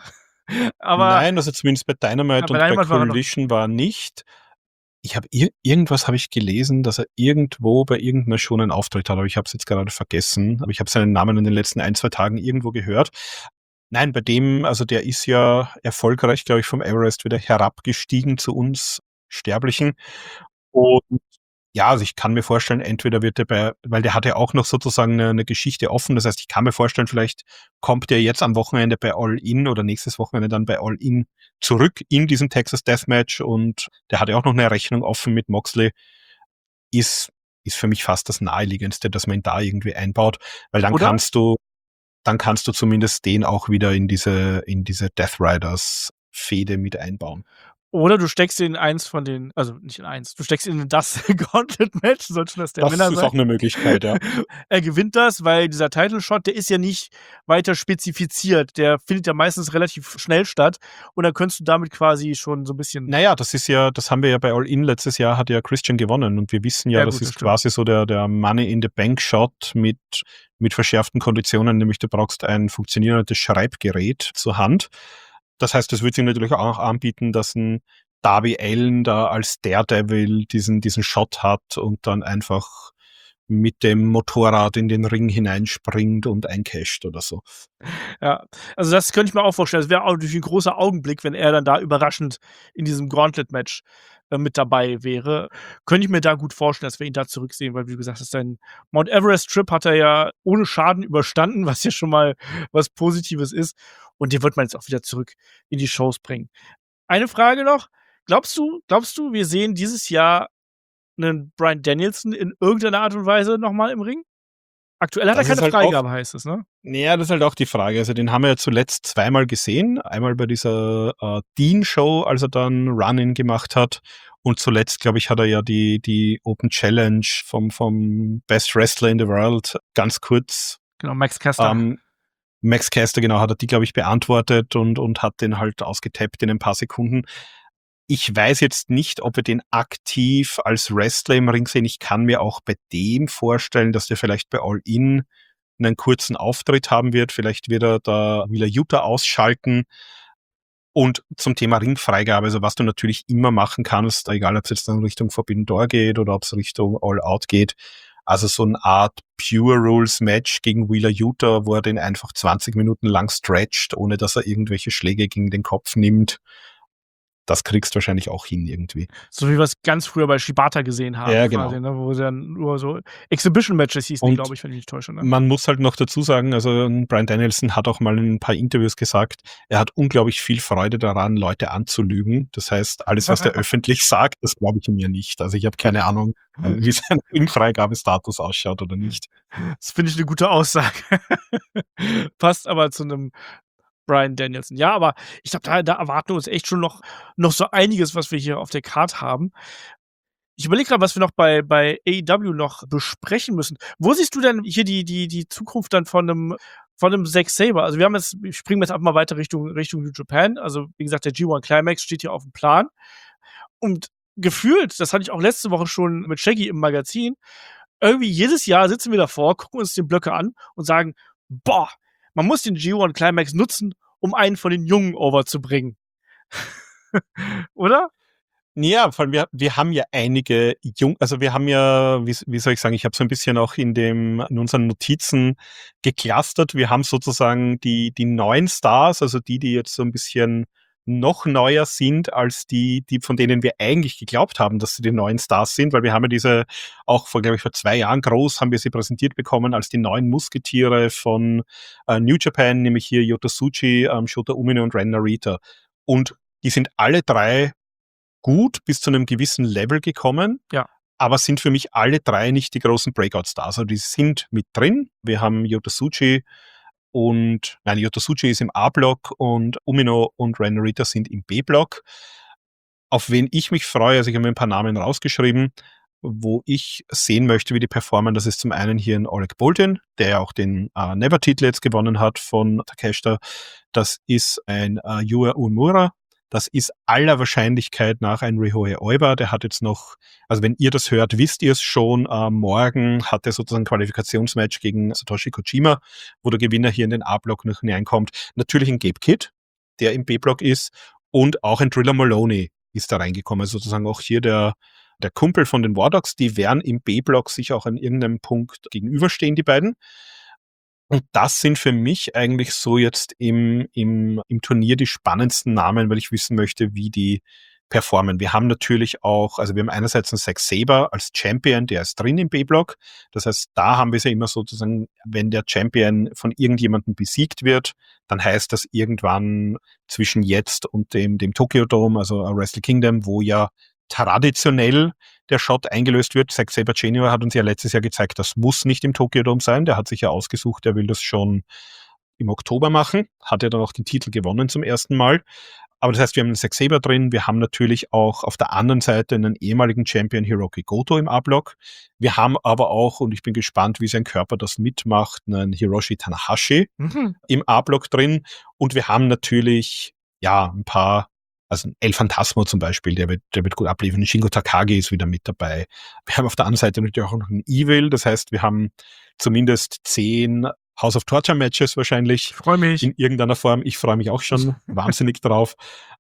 Aber Nein, also zumindest bei Dynamite Ja, bei und bei Dynamite war er noch- Coalition war nicht. Ich habe ir irgendwas habe ich gelesen, dass er irgendwo bei irgendeiner Show einen Auftritt hat, aber ich habe es jetzt gerade vergessen. Aber ich habe seinen Namen in den letzten ein, zwei Tagen irgendwo gehört. Nein, bei dem, also der ist ja erfolgreich, glaube ich, vom Everest wieder herabgestiegen zu uns Sterblichen. Und ja, also ich kann mir vorstellen, entweder wird er bei, weil der hat ja auch noch sozusagen eine, eine Geschichte offen. Das heißt, ich kann mir vorstellen, vielleicht kommt er jetzt am Wochenende bei All In oder nächstes Wochenende dann bei All In zurück in diesem Texas Deathmatch, und der hat ja auch noch eine Rechnung offen mit Moxley. Ist, ist für mich fast das Naheliegendste, dass man ihn da irgendwie einbaut, weil dann Oder? kannst du, dann kannst du zumindest den auch wieder in diese, in diese Death Riders Fehde mit einbauen. Oder du steckst ihn in eins von den, also nicht in eins, du steckst ihn in das Gauntlet-Match, soll schon das der Das Männer ist sein. auch eine Möglichkeit, ja. Er gewinnt das, weil dieser Title-Shot, der ist ja nicht weiter spezifiziert. Der findet ja meistens relativ schnell statt, und dann könntest du damit quasi schon so ein bisschen. Naja, das ist ja, das haben wir ja bei All In letztes Jahr, hat ja Christian gewonnen, und wir wissen ja, Ja, das gut, ist das stimmt. quasi so der, der Money in the Bank Shot mit, mit verschärften Konditionen, nämlich du brauchst ein funktionierendes Schreibgerät zur Hand. Das heißt, das wird sich natürlich auch anbieten, dass ein Darby Allin da als Daredevil diesen, diesen Shot hat und dann einfach mit dem Motorrad in den Ring hineinspringt und eincasht oder so. Ja, also das könnte ich mir auch vorstellen. Das wäre auch natürlich ein großer Augenblick, wenn er dann da überraschend in diesem Gauntlet-Match äh, mit dabei wäre. Könnte ich mir da gut vorstellen, dass wir ihn da zurücksehen, weil wie du gesagt hast, sein Mount Everest-Trip hat er ja ohne Schaden überstanden, was ja schon mal was Positives ist. Und den wird man jetzt auch wieder zurück in die Shows bringen. Eine Frage noch. Glaubst du, glaubst du, wir sehen dieses Jahr einen Bryan Danielson in irgendeiner Art und Weise nochmal im Ring? Aktuell hat Das er ist keine halt Freigabe, heißt es, ne? Ja, das ist halt auch die Frage. Also den haben wir ja zuletzt zweimal gesehen. Einmal bei dieser äh, Dean-Show, als er dann Run-In gemacht hat. Und zuletzt, glaube ich, hat er ja die, die Open Challenge vom, vom Best Wrestler in the World ganz kurz. Genau, Max Caster. Ähm, Max Caster, genau, hat er die, glaube ich, beantwortet und, und hat den halt ausgetappt in ein paar Sekunden. Ich weiß jetzt nicht, ob wir den aktiv als Wrestler im Ring sehen. Ich kann mir auch bei dem vorstellen, dass der vielleicht bei All In einen kurzen Auftritt haben wird. Vielleicht wird er da Wheeler Yuta ausschalten. Und zum Thema Ringfreigabe, also was du natürlich immer machen kannst, egal ob es jetzt in Richtung Forbidden Door geht oder ob es Richtung All Out geht, also so eine Art Pure Rules Match gegen Wheeler Yuta, wo er den einfach zwanzig Minuten lang stretcht, ohne dass er irgendwelche Schläge gegen den Kopf nimmt. Das kriegst du wahrscheinlich auch hin irgendwie. So wie wir es ganz früher bei Shibata gesehen haben. Ja, genau. Quasi, ne? Wo sie dann nur so Exhibition-Matches hießen, glaube ich, wenn ich nicht täusche. Ne? Man muss halt noch dazu sagen, also Bryan Danielson hat auch mal in ein paar Interviews gesagt, er hat unglaublich viel Freude daran, Leute anzulügen. Das heißt, alles, was er öffentlich sagt, das glaube ich mir nicht. Also ich habe keine Ahnung, wie sein Ringfreigabestatus ausschaut oder nicht. Das finde ich eine gute Aussage. Passt aber zu einem Bryan Danielson. Ja, aber ich glaube, da, da erwarten wir uns echt schon noch, noch so einiges, was wir hier auf der Karte haben. Ich überlege gerade, was wir noch bei, bei A E W noch besprechen müssen. Wo siehst du denn hier die, die, die Zukunft dann von einem, von einem Zack Sabre? Also wir haben jetzt, springen jetzt einfach mal weiter Richtung, Richtung New Japan. Also wie gesagt, der G eins Climax steht hier auf dem Plan. Und gefühlt, das hatte ich auch letzte Woche schon mit Shaggy im Magazin, irgendwie jedes Jahr sitzen wir davor, gucken uns den Blöcke an und sagen, boah, man muss den G eins Climax nutzen, um einen von den Jungen overzubringen. Oder? Ja, vor allem wir, wir haben ja einige Jung, also wir haben ja, wie, wie soll ich sagen, ich habe so ein bisschen auch in dem in unseren Notizen geclustert. Wir haben sozusagen die die neuen Stars, also die, die jetzt so ein bisschen noch neuer sind als die, die von denen wir eigentlich geglaubt haben, dass sie die neuen Stars sind, weil wir haben ja diese auch vor, glaube ich, vor zwei Jahren groß haben wir sie präsentiert bekommen als die neuen Musketiere von äh, New Japan, nämlich hier Yota Tsuchi, ähm, Shota Umino und Ren Narita. Und die sind alle drei gut bis zu einem gewissen Level gekommen, ja, aber sind für mich alle drei nicht die großen Breakout-Stars. Also die sind mit drin. Wir haben Yota Tsuchi und, nein, Yota Tsuchi ist im A-Block und Umino und Ren Narita sind im B-Block. Auf wen ich mich freue, also ich habe mir ein paar Namen rausgeschrieben, wo ich sehen möchte, wie die performen. Das ist zum einen hier ein Oleg Boltin, der ja auch den äh, Never-Titel jetzt gewonnen hat von Takeshita. Das ist ein äh, Yua Uemura. Das ist aller Wahrscheinlichkeit nach ein Ryohei Oiba. Der hat jetzt noch, also wenn ihr das hört, wisst ihr es schon, äh, morgen hat er sozusagen ein Qualifikationsmatch gegen Satoshi Kojima, wo der Gewinner hier in den A-Block noch hineinkommt. Natürlich ein Gabe Kidd, der im B-Block ist, und auch ein Driller Maloney ist da reingekommen. Also sozusagen auch hier der, der Kumpel von den War Dogs, die werden im B-Block sich auch an irgendeinem Punkt gegenüberstehen, die beiden. Und das sind für mich eigentlich so jetzt im, im, im Turnier die spannendsten Namen, weil ich wissen möchte, wie die performen. Wir haben natürlich auch, also wir haben einerseits einen Zack Sabre als Champion, der ist drin im B-Block. Das heißt, da haben wir es ja immer sozusagen, wenn der Champion von irgendjemandem besiegt wird, dann heißt das irgendwann zwischen jetzt und dem, dem Tokyo Dome, also Wrestle Kingdom, wo ja traditionell der Shot eingelöst wird. Zack Sabre Junior hat uns ja letztes Jahr gezeigt, das muss nicht im Tokyo Dome sein. Der hat sich ja ausgesucht, der will das schon im Oktober machen. Hat ja dann auch den Titel gewonnen zum ersten Mal. Aber das heißt, wir haben einen Zack Sabre drin. Wir haben natürlich auch auf der anderen Seite einen ehemaligen Champion Hiroki Goto im A-Block. Wir haben aber auch, und ich bin gespannt, wie sein Körper das mitmacht, einen Hiroshi Tanahashi mhm. im A-Block drin. Und wir haben natürlich, ja, ein paar, also El Phantasmo zum Beispiel, der wird, der wird gut abliefern. Shingo Takagi ist wieder mit dabei. Wir haben auf der anderen Seite natürlich auch noch einen Evil. Das heißt, wir haben zumindest zehn House of Torture Matches wahrscheinlich. Ich freue mich. In irgendeiner Form. Ich freue mich auch schon wahnsinnig drauf.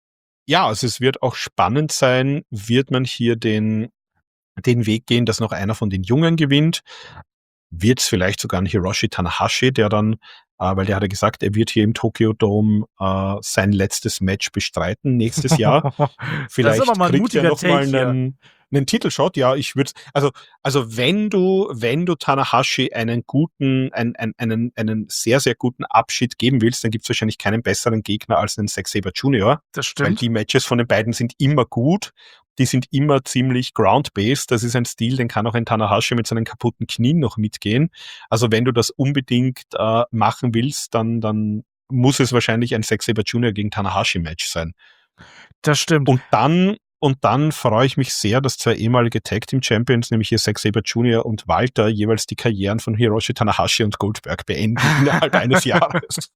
Ja, also es wird auch spannend sein, wird man hier den, den Weg gehen, dass noch einer von den Jungen gewinnt. Wird es vielleicht sogar ein Hiroshi Tanahashi, der dann, äh, weil der hat ja gesagt, er wird hier im Tokyo Dome äh, sein letztes Match bestreiten nächstes Jahr. Vielleicht das ist aber mal ein kriegt er mutiger noch mal Take hier. einen, einen Titelshot. Ja, ich würde, also also wenn du wenn du Tanahashi einen guten, einen, einen, einen, einen sehr sehr guten Abschied geben willst, dann gibt es wahrscheinlich keinen besseren Gegner als einen Zack Sabre Junior, Das weil stimmt. die Matches von den beiden sind immer gut. Die sind immer ziemlich ground-based. Das ist ein Stil, den kann auch ein Tanahashi mit seinen kaputten Knien noch mitgehen. Also wenn du das unbedingt äh, machen willst, dann, dann muss es wahrscheinlich ein Zack Sabre Junior gegen Tanahashi-Match sein. Das stimmt. Und dann, und dann freue ich mich sehr, dass zwei ehemalige Tag-Team-Champions, nämlich hier Zack Sabre Junior und Walter, jeweils die Karrieren von Hiroshi Tanahashi und Goldberg beenden innerhalb eines Jahres.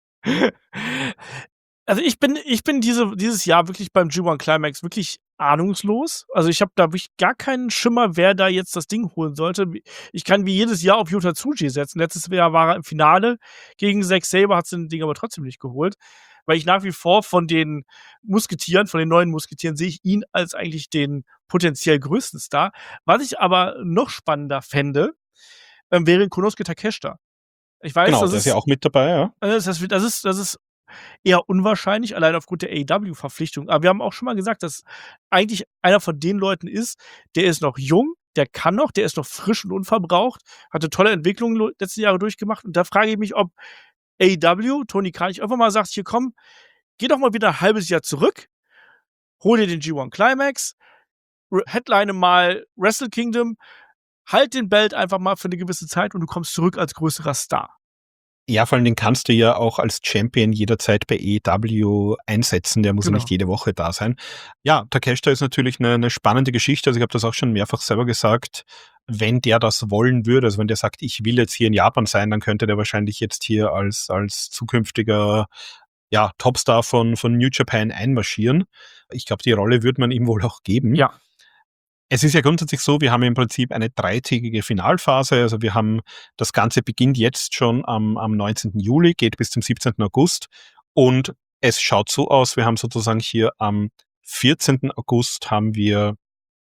Also ich bin, ich bin diese, dieses Jahr wirklich beim G eins Climax wirklich ahnungslos. Also ich habe da wirklich gar keinen Schimmer, wer da jetzt das Ding holen sollte. Ich kann wie jedes Jahr auf Yota Tsuji setzen. Letztes Jahr war er im Finale gegen Zack Sabre, hat das Ding aber trotzdem nicht geholt. Weil ich nach wie vor von den Musketieren, von den neuen Musketieren, sehe ich ihn als eigentlich den potenziell größten Star. Was ich aber noch spannender fände, ähm, wäre Konosuke Takeshita. Ich weiß, Genau, das der ist ist ja auch mit dabei, ja. äh, Das ist, das ist, das ist eher unwahrscheinlich, allein aufgrund der A E W-Verpflichtung. Aber wir haben auch schon mal gesagt, dass eigentlich einer von den Leuten ist, der ist noch jung, der kann noch, der ist noch frisch und unverbraucht, hatte tolle Entwicklungen lo- letzte Jahre durchgemacht. Und da frage ich mich, ob A E W, Tony Khan, nicht einfach mal sagt, hier komm, geh doch mal wieder ein halbes Jahr zurück, hol dir den G eins Climax, re- headline mal Wrestle Kingdom, halt den Belt einfach mal für eine gewisse Zeit und du kommst zurück als größerer Star. Ja, vor allem den kannst du ja auch als Champion jederzeit bei A E W einsetzen. Der muss Genau. ja nicht jede Woche da sein. Ja, Takeshita ist natürlich eine, eine spannende Geschichte. Also ich habe das auch schon mehrfach selber gesagt. Wenn der das wollen würde, also wenn der sagt, ich will jetzt hier in Japan sein, dann könnte der wahrscheinlich jetzt hier als, als zukünftiger ja, Topstar von, von New Japan einmarschieren. Ich glaube, die Rolle wird man ihm wohl auch geben. Ja. Es ist ja grundsätzlich so, wir haben im Prinzip eine dreitägige Finalphase. Also wir haben, das Ganze beginnt jetzt schon am, am neunzehnten Juli, geht bis zum siebzehnten August. Und es schaut so aus, wir haben sozusagen hier am vierzehnten August haben wir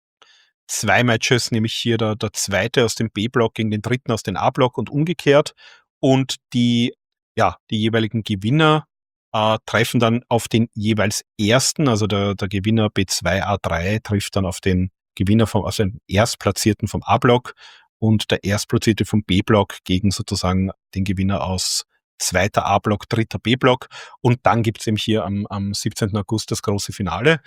zwei Matches, nämlich hier der, der zweite aus dem B-Block gegen den dritten aus dem A-Block und umgekehrt. Und die, ja, die jeweiligen Gewinner äh, treffen dann auf den jeweils ersten, also der, der Gewinner B zwei A drei trifft dann auf den Gewinner vom, also den Erstplatzierten vom A-Block und der Erstplatzierte vom B-Block gegen sozusagen den Gewinner aus zweiter A-Block, dritter B-Block. Und dann gibt's eben hier am, am siebzehnten August das große Finale.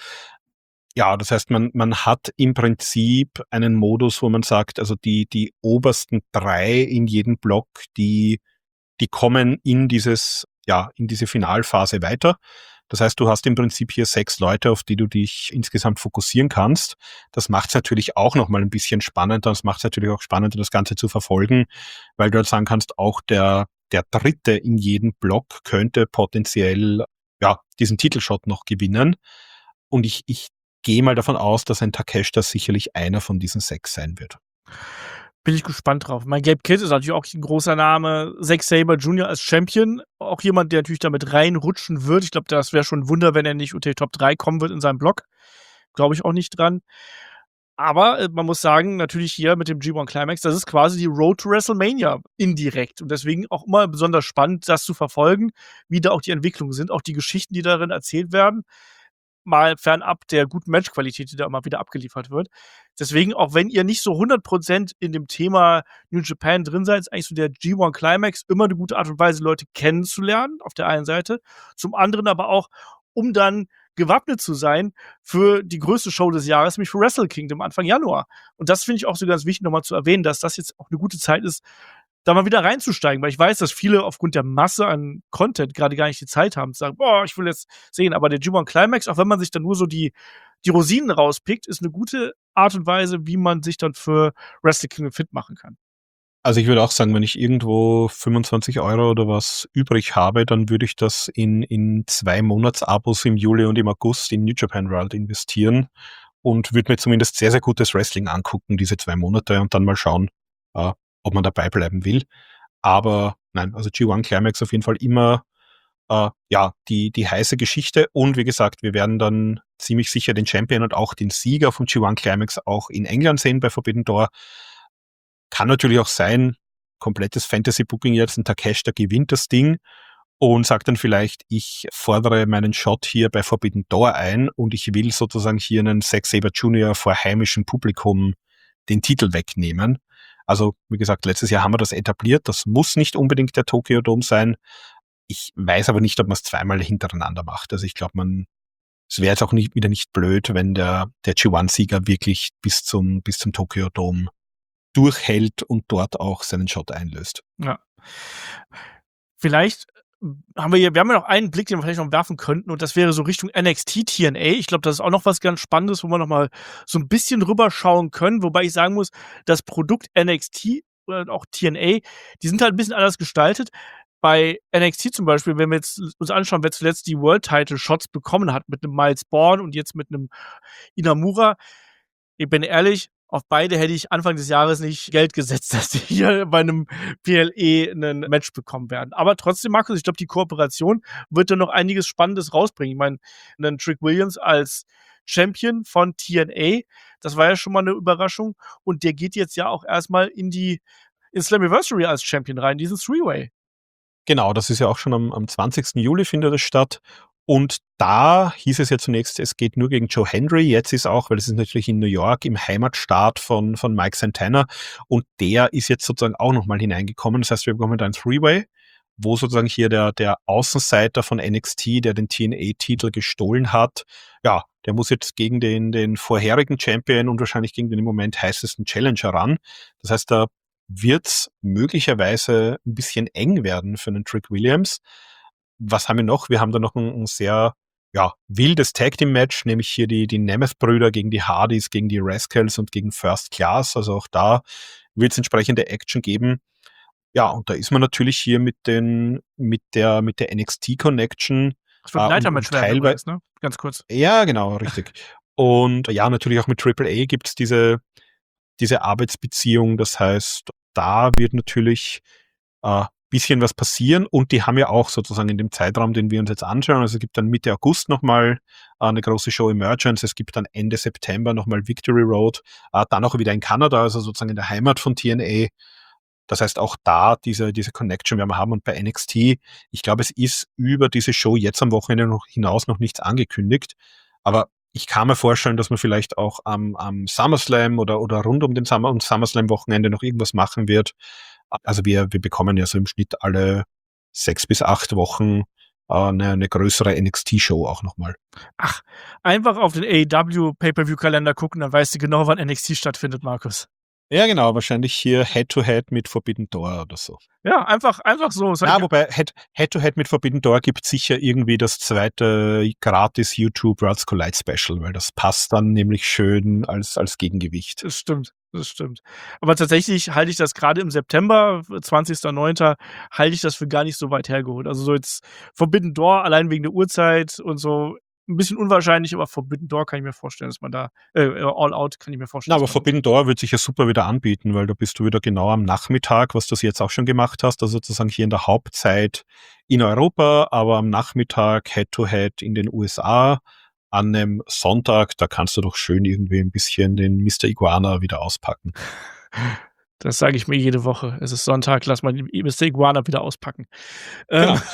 Ja, das heißt, man, man hat im Prinzip einen Modus, wo man sagt, also die, die obersten drei in jedem Block, die, die kommen in dieses, ja, in diese Finalphase weiter. Das heißt, du hast im Prinzip hier sechs Leute, auf die du dich insgesamt fokussieren kannst. Das macht es natürlich auch nochmal ein bisschen spannender. Das macht es natürlich auch spannender, das Ganze zu verfolgen, weil du halt sagen kannst, auch der, der Dritte in jedem Block könnte potenziell, ja, diesen Titelshot noch gewinnen. Und ich, ich gehe mal davon aus, dass ein Takeshita sicherlich einer von diesen sechs sein wird. Bin ich gespannt drauf. Mein Gabe Kidd ist natürlich auch ein großer Name. Zack Sabre Junior als Champion. Auch jemand, der natürlich damit reinrutschen wird. Ich glaube, das wäre schon ein Wunder, wenn er nicht unter die Top drei kommen wird in seinem Block. Glaube ich auch nicht dran. Aber äh, man muss sagen, natürlich hier mit dem G eins Climax, das ist quasi die Road to WrestleMania indirekt. Und deswegen auch immer besonders spannend, das zu verfolgen, wie da auch die Entwicklungen sind, auch die Geschichten, die darin erzählt werden. Mal fernab der guten Matchqualität, die da immer wieder abgeliefert wird. Deswegen, auch wenn ihr nicht so hundert Prozent in dem Thema New Japan drin seid, ist eigentlich so der G eins Climax immer eine gute Art und Weise, Leute kennenzulernen, auf der einen Seite. Zum anderen aber auch, um dann gewappnet zu sein für die größte Show des Jahres, nämlich für Wrestle Kingdom Anfang Januar. Und das finde ich auch so ganz wichtig, nochmal zu erwähnen, dass das jetzt auch eine gute Zeit ist, da mal wieder reinzusteigen, weil ich weiß, dass viele aufgrund der Masse an Content gerade gar nicht die Zeit haben, zu sagen, boah, ich will jetzt sehen, aber der G eins Climax, auch wenn man sich dann nur so die, die Rosinen rauspickt, ist eine gute Art und Weise, wie man sich dann für Wrestle Kingdom fit machen kann. Also ich würde auch sagen, wenn ich irgendwo fünfundzwanzig Euro oder was übrig habe, dann würde ich das in, in zwei Monatsabos im Juli und im August in New Japan World investieren und würde mir zumindest sehr, sehr gutes Wrestling angucken, diese zwei Monate und dann mal schauen, äh, ob man dabei bleiben will. Aber nein, also G eins Climax auf jeden Fall immer äh, ja, die, die heiße Geschichte. Und wie gesagt, wir werden dann ziemlich sicher den Champion und auch den Sieger vom G eins Climax auch in England sehen bei Forbidden Door. Kann natürlich auch sein, komplettes Fantasy-Booking jetzt, ein Takeshita gewinnt das Ding und sagt dann vielleicht, ich fordere meinen Shot hier bei Forbidden Door ein und ich will sozusagen hier einen Zack Sabre Junior vor heimischem Publikum den Titel wegnehmen. Also, wie gesagt, letztes Jahr haben wir das etabliert. Das muss nicht unbedingt der Tokyo Dome sein. Ich weiß aber nicht, ob man es zweimal hintereinander macht. Also ich glaube, man, es wäre jetzt auch nicht, wieder nicht blöd, wenn der, der G eins-Sieger wirklich bis zum, bis zum Tokyo Dome durchhält und dort auch seinen Shot einlöst. Ja. Vielleicht haben wir hier, wir haben ja noch einen Blick, den wir vielleicht noch werfen könnten, und das wäre so Richtung N X T T N A. Ich glaube, das ist auch noch was ganz Spannendes, wo wir noch mal so ein bisschen rüberschauen können, wobei ich sagen muss, das Produkt N X T oder auch T N A, die sind halt ein bisschen anders gestaltet. Bei N X T zum Beispiel, wenn wir jetzt uns anschauen, wer zuletzt die World-Title-Shots bekommen hat, mit einem Miles Bourne und jetzt mit einem Inamura, ich bin ehrlich, auf beide hätte ich Anfang des Jahres nicht Geld gesetzt, dass die hier bei einem P L E ein Match bekommen werden. Aber trotzdem, Markus, ich glaube, die Kooperation wird da noch einiges Spannendes rausbringen. Ich meine, einen Trick Williams als Champion von T N A, das war ja schon mal eine Überraschung. Und der geht jetzt ja auch erstmal in die in Slammiversary als Champion rein, diesen Three-Way. Genau, das ist ja auch schon am, am zwanzigsten Juli findet es statt. Und da hieß es ja zunächst, es geht nur gegen Joe Hendry. Jetzt ist auch, weil es ist natürlich in New York, im Heimatstaat von, von Mike Santana. Und der ist jetzt sozusagen auch nochmal hineingekommen. Das heißt, wir bekommen da ein Three-Way, wo sozusagen hier der, der Außenseiter von N X T, der den T N A-Titel gestohlen hat, ja, der muss jetzt gegen den, den vorherigen Champion und wahrscheinlich gegen den im Moment heißesten Challenger ran. Das heißt, da wird's möglicherweise ein bisschen eng werden für einen Trick Williams. Was haben wir noch? Wir haben da noch ein, ein sehr ja, wildes Tag-Team-Match, nämlich hier die, die Nemeth-Brüder gegen die Hardys, gegen die Rascals und gegen First Class. Also auch da wird es entsprechende Action geben. Ja, und da ist man natürlich hier mit den, mit der, mit der N X T-Connection. Das wird ein äh, Leitermatch werden übrigens, ne? Ganz kurz. Ja, genau, richtig. Und ja, natürlich auch mit Triple A gibt's diese, diese Arbeitsbeziehung. Das heißt, da wird natürlich äh, bisschen was passieren, und die haben ja auch sozusagen in dem Zeitraum, den wir uns jetzt anschauen, also es gibt dann Mitte August nochmal äh, eine große Show Emergence, es gibt dann Ende September nochmal Victory Road, äh, dann auch wieder in Kanada, also sozusagen in der Heimat von T N A. Das heißt, auch da diese, diese Connection werden wir haben. Und bei N X T, ich glaube, es ist über diese Show jetzt am Wochenende noch hinaus noch nichts angekündigt, aber ich kann mir vorstellen, dass man vielleicht auch am, am SummerSlam oder, oder rund um den Summer- und SummerSlam-Wochenende noch irgendwas machen wird. Also wir, wir bekommen ja so im Schnitt alle sechs bis acht Wochen äh, eine, eine größere N X T-Show auch nochmal. Ach, einfach auf den A E W Pay-Per-View-Kalender gucken, dann weißt du genau, wann N X T stattfindet, Markus. Ja, genau, wahrscheinlich hier Head-to-Head mit Forbidden Door oder so. Ja, einfach, einfach so. Ja, wobei Head- Head-to-Head mit Forbidden Door gibt sicher irgendwie das zweite gratis YouTube Worlds Collide Special, weil das passt dann nämlich schön als, als Gegengewicht. Das stimmt, das stimmt. Aber tatsächlich halte ich das gerade im September, zwanzigster neunter halte ich das für gar nicht so weit hergeholt. Also so jetzt Forbidden Door, allein wegen der Uhrzeit und so, ein bisschen unwahrscheinlich, aber Forbidden Door kann ich mir vorstellen, dass man da, äh, All Out kann ich mir vorstellen. Na, aber Forbidden Door wird sich ja super wieder anbieten, weil da bist du wieder genau am Nachmittag, was du jetzt auch schon gemacht hast, also sozusagen hier in der Hauptzeit in Europa, aber am Nachmittag Head-to-Head in den U S A an einem Sonntag, da kannst du doch schön irgendwie ein bisschen den Mister Iguana wieder auspacken. Das sage ich mir jede Woche. Es ist Sonntag, lass mal den Mister Iguana wieder auspacken. Genau. Ähm,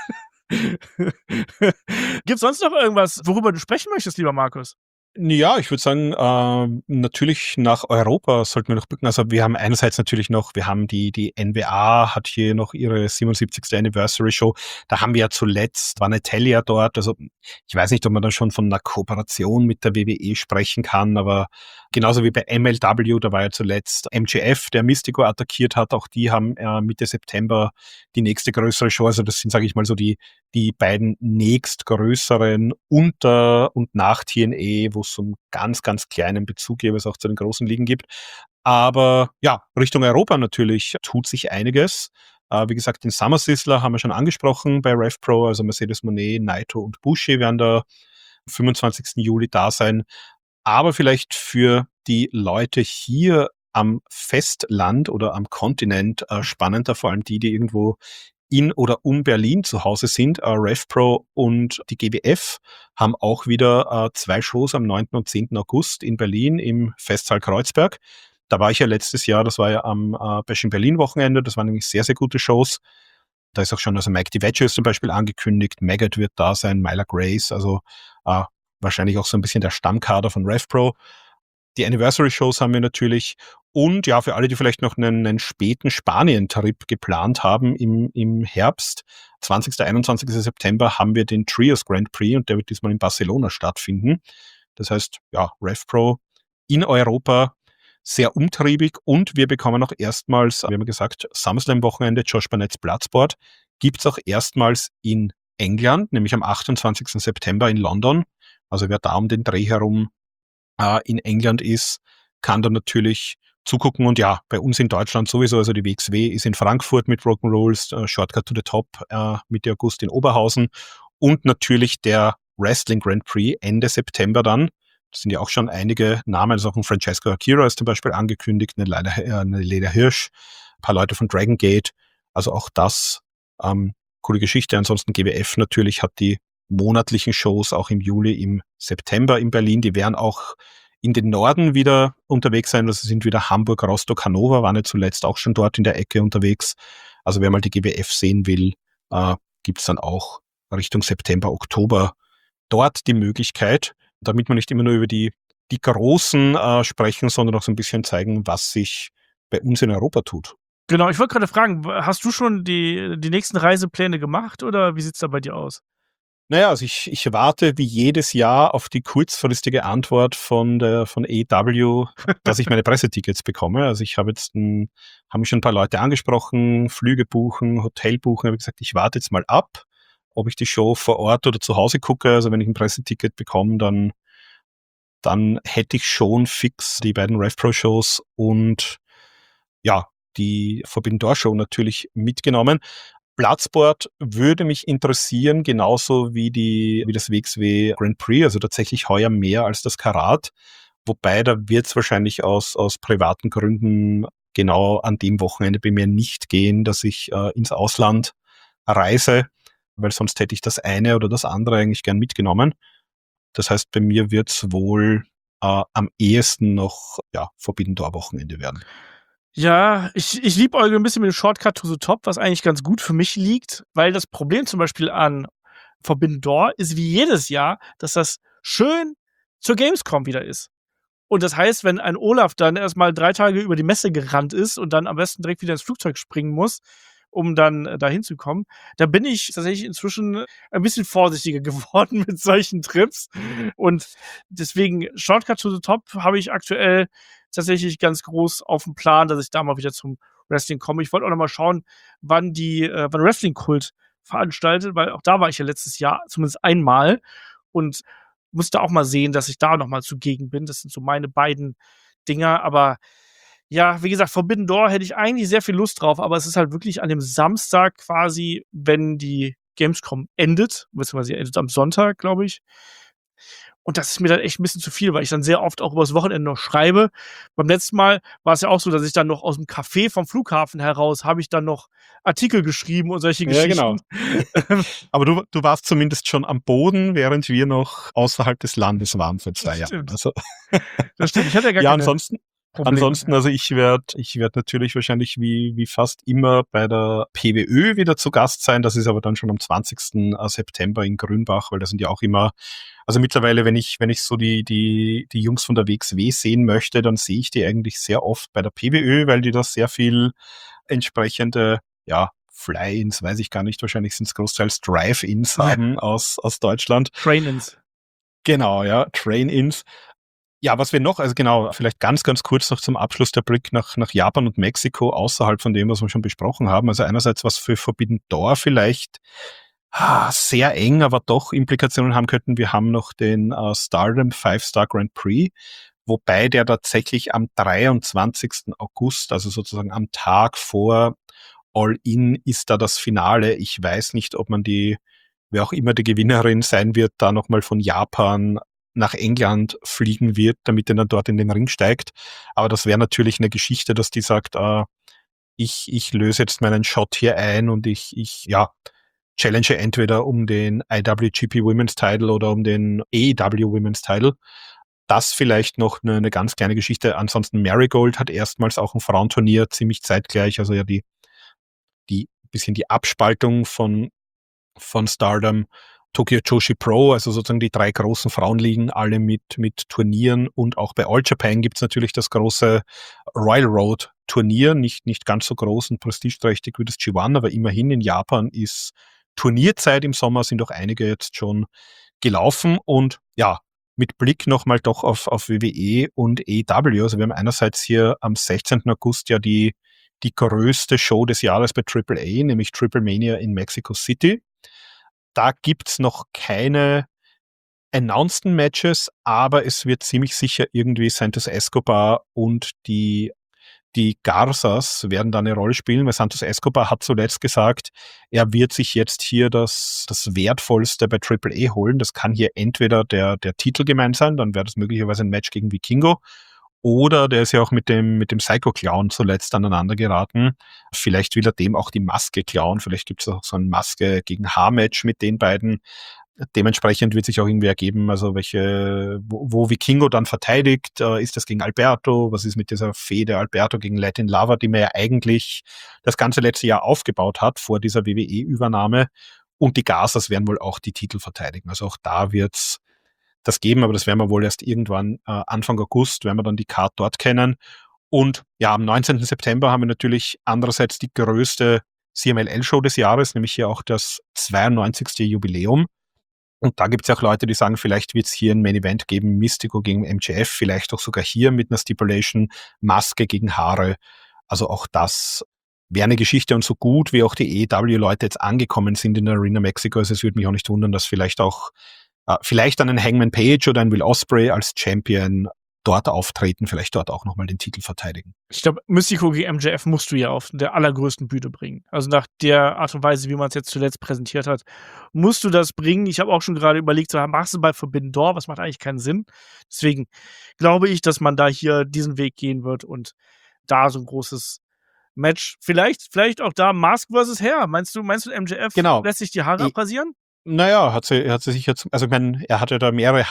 Gibt's sonst noch irgendwas, worüber du sprechen möchtest, lieber Markus? Ja, ich würde sagen, äh, natürlich nach Europa sollten wir noch blicken. Also wir haben einerseits natürlich noch, wir haben die die N B A hat hier noch ihre siebenundsiebzigste Anniversary Show. Da haben wir ja zuletzt, war Natalia dort. Also ich weiß nicht, ob man da schon von einer Kooperation mit der W W E sprechen kann, aber genauso wie bei M L W, da war ja zuletzt M J F, der Mystico attackiert hat. Auch die haben äh, Mitte September die nächste größere Show. Also das sind, sage ich mal, so die die beiden nächstgrößeren unter und nach T N A, wo es so einen ganz, ganz kleinen Bezug jeweils auch zu den großen Ligen gibt. Aber ja, Richtung Europa natürlich tut sich einiges. Äh, wie gesagt, den Summer Sizzler haben wir schon angesprochen bei RevPro, also Mercedes Moné, Naito und Bushi werden da fünfundzwanzigsten Juli da sein. Aber vielleicht für die Leute hier am Festland oder am Kontinent äh, spannender, vor allem die, die irgendwo in oder um Berlin zu Hause sind, äh, RevPro und die G W F, haben auch wieder äh, zwei Shows am neunten und zehnten August in Berlin im Festsaal Kreuzberg. Da war ich ja letztes Jahr, das war ja am äh, Bash in Berlin Wochenende, das waren nämlich sehr, sehr gute Shows. Da ist auch schon, also Mike DiVecchio ist zum Beispiel angekündigt, Maggot wird da sein, Myla Grace, also äh, wahrscheinlich auch so ein bisschen der Stammkader von RevPro. Die Anniversary-Shows haben wir natürlich. Und ja, für alle, die vielleicht noch einen, einen späten Spanien-Trip geplant haben im, im Herbst, zwanzigsten, einundzwanzigsten September, haben wir den Trios Grand Prix und der wird diesmal in Barcelona stattfinden. Das heißt, ja, RevPro in Europa sehr umtriebig und wir bekommen auch erstmals, wir haben gesagt, SummerSlam-Wochenende, Josh Barnett's Bloodsport, gibt's auch erstmals in England, nämlich am achtundzwanzigsten September in London. Also wer da um den Dreh herum äh, in England ist, kann da natürlich zugucken. Und ja, bei uns in Deutschland sowieso, also die W X W ist in Frankfurt mit Rock'n'Rolls, äh, Shortcut to the Top äh, Mitte August in Oberhausen und natürlich der Wrestling Grand Prix Ende September dann. Das sind ja auch schon einige Namen, also auch ein Francesco Akira ist zum Beispiel angekündigt, eine Leda, äh, eine Leda Hirsch, ein paar Leute von Dragon Gate. Also auch das, ähm, coole Geschichte. Ansonsten G W F natürlich hat die monatlichen Shows auch im Juli, im September in Berlin. Die werden auch in den Norden wieder unterwegs sein. Das sind wieder Hamburg, Rostock, Hannover, waren ja zuletzt auch schon dort in der Ecke unterwegs. Also wer mal die G W F sehen will, äh, gibt's dann auch Richtung September, Oktober dort die Möglichkeit, damit wir nicht immer nur über die, die Großen äh, sprechen, sondern auch so ein bisschen zeigen, was sich bei uns in Europa tut. Genau, ich wollte gerade fragen, hast du schon die, die nächsten Reisepläne gemacht oder wie sieht's da bei dir aus? Naja, also ich, ich warte wie jedes Jahr auf die kurzfristige Antwort von der von A E W, dass ich meine Pressetickets bekomme. Also ich habe jetzt ein, haben mich schon ein paar Leute angesprochen, Flüge buchen, Hotel buchen, habe gesagt, ich warte jetzt mal ab, ob ich die Show vor Ort oder zu Hause gucke. Also wenn ich ein Presseticket bekomme, dann, dann hätte ich schon fix die beiden RevPro-Shows und ja, die Forbidden Door Show natürlich mitgenommen. Bloodsport würde mich interessieren, genauso wie die, wie das W X W Grand Prix, also tatsächlich heuer mehr als das Karat. Wobei, da wird es wahrscheinlich aus, aus privaten Gründen genau an dem Wochenende bei mir nicht gehen, dass ich äh, ins Ausland reise, weil sonst hätte ich das eine oder das andere eigentlich gern mitgenommen. Das heißt, bei mir wird es wohl äh, am ehesten noch ja, Forbidden Door Wochenende werden. Ja, ich, ich liebäugle ein bisschen mit dem Shortcut to the Top, was eigentlich ganz gut für mich liegt, weil das Problem zum Beispiel an Forbidden Door ist wie jedes Jahr, dass das schön zur Gamescom wieder ist. Und das heißt, wenn ein Olaf dann erstmal drei Tage über die Messe gerannt ist und dann am besten direkt wieder ins Flugzeug springen muss, um dann äh, da hinzukommen, da bin ich tatsächlich inzwischen ein bisschen vorsichtiger geworden mit solchen Trips. Und deswegen Shortcut to the Top habe ich aktuell tatsächlich ganz groß auf dem Plan, dass ich da mal wieder zum Wrestling komme. Ich wollte auch noch mal schauen, wann die, äh, wann Wrestling Kult veranstaltet, weil auch da war ich ja letztes Jahr zumindest einmal und musste auch mal sehen, dass ich da noch mal zugegen bin. Das sind so meine beiden Dinger, aber ja, wie gesagt, Forbidden Door hätte ich eigentlich sehr viel Lust drauf, aber es ist halt wirklich an dem Samstag quasi, wenn die Gamescom endet, beziehungsweise sie endet am Sonntag, glaube ich. Und das ist mir dann echt ein bisschen zu viel, weil ich dann sehr oft auch übers Wochenende noch schreibe. Beim letzten Mal war es ja auch so, dass ich dann noch aus dem Café vom Flughafen heraus habe ich dann noch Artikel geschrieben und solche Ja, Geschichten. genau. Aber du, du warst zumindest schon am Boden, während wir noch außerhalb des Landes waren für zwei Das Jahre. stimmt. Also, Das stimmt. Ich hatte ja gar ja, keine ansonsten, Probleme. ansonsten, also ich werde ich werd natürlich wahrscheinlich wie, wie fast immer bei der P W Ö wieder zu Gast sein. Das ist aber dann schon am zwanzigsten September in Grünbach, weil da sind ja auch immer, also mittlerweile, wenn ich, wenn ich so die, die, die Jungs von der W X W sehen möchte, dann sehe ich die eigentlich sehr oft bei der P W Ö, weil die da sehr viel entsprechende, ja, Fly-Ins, weiß ich gar nicht, wahrscheinlich sind es großteils Drive-Ins Ja. haben aus, aus Deutschland. Train-ins. Genau, ja, Train-Ins. Ja, was wir noch, also genau, vielleicht ganz, ganz kurz noch zum Abschluss der Blick nach, nach Japan und Mexiko, außerhalb von dem, was wir schon besprochen haben. Also einerseits, was für Forbidden Door vielleicht ah, sehr eng, aber doch Implikationen haben könnten. Wir haben noch den äh, Stardom Five-Star Grand Prix, wobei der tatsächlich am dreiundzwanzigsten August, also sozusagen am Tag vor All-In, ist da das Finale. Ich weiß nicht, ob man die, wer auch immer die Gewinnerin sein wird, da nochmal von Japan nach England fliegen wird, damit er dann dort in den Ring steigt. Aber das wäre natürlich eine Geschichte, dass die sagt, äh, ich, ich löse jetzt meinen Shot hier ein und ich, ich, ja, challenge entweder um den I W G P Women's Title oder um den A E W Women's Title. Das vielleicht noch eine, eine ganz kleine Geschichte. Ansonsten Marigold hat erstmals auch ein Frauenturnier ziemlich zeitgleich, also ja die, die bisschen die Abspaltung von, von Stardom. Tokyo Joshi Pro, also sozusagen die drei großen Frauenligen, alle mit, mit Turnieren, und auch bei All Japan gibt's natürlich das große Royal Road Turnier, nicht, nicht ganz so groß und prestigeträchtig wie das G eins, aber immerhin in Japan ist Turnierzeit im Sommer, sind auch einige jetzt schon gelaufen, und ja, mit Blick nochmal doch auf, auf W W E und A E W, also wir haben einerseits hier am sechzehnten August ja die, die größte Show des Jahres bei Triple A, nämlich Triple Mania in Mexico City. Da gibt's noch keine announced Matches, aber es wird ziemlich sicher irgendwie Santos Escobar und die, die Garzas werden da eine Rolle spielen, weil Santos Escobar hat zuletzt gesagt, er wird sich jetzt hier das, das Wertvollste bei Triple A holen. Das kann hier entweder der, der Titel gemeint sein, dann wäre das möglicherweise ein Match gegen Vikingo, oder der ist ja auch mit dem, mit dem Psycho-Clown zuletzt aneinander geraten. Vielleicht will er dem auch die Maske klauen. Vielleicht gibt es auch so ein Maske gegen Haar-Match mit den beiden. Dementsprechend wird sich auch irgendwie ergeben, also welche, wo, wo Vikingo dann verteidigt. Äh, ist das gegen Alberto? Was ist mit dieser Fehde Alberto gegen Latin Lover, die man ja eigentlich das ganze letzte Jahr aufgebaut hat vor dieser W W E-Übernahme? Und die Garzas werden wohl auch die Titel verteidigen. Also auch da wird's das geben, aber das werden wir wohl erst irgendwann äh, Anfang August, werden wir dann die Card dort kennen. Und ja, am neunzehnten September haben wir natürlich andererseits die größte C M L L-Show des Jahres, nämlich hier auch das zweiundneunzigste Jubiläum. Und da gibt es auch Leute, die sagen, vielleicht wird es hier ein Main-Event geben, Mystico gegen M J F, vielleicht auch sogar hier mit einer Stipulation, Maske gegen Haare. Also auch das wäre eine Geschichte, und so gut wie auch die A E W-Leute jetzt angekommen sind in der Arena Mexico, also es würde mich auch nicht wundern, dass vielleicht auch Uh, vielleicht einen Hangman Page oder ein Will Ospreay als Champion dort auftreten, vielleicht dort auch nochmal den Titel verteidigen. Ich glaube, Mystico gegen M J F musst du ja auf der allergrößten Bühne bringen. Also nach der Art und Weise, wie man es jetzt zuletzt präsentiert hat, musst du das bringen. Ich habe auch schon gerade überlegt, so, machst du bei Forbidden Door, was macht eigentlich keinen Sinn. Deswegen glaube ich, dass man da hier diesen Weg gehen wird und da so ein großes Match, vielleicht, vielleicht auch da Mask versus Hair. Meinst du, meinst du, M J F genau. lässt sich die Haare ich abrasieren? Naja, hat sie, hat sie sich jetzt, also ich meine, er hat ja da mehrere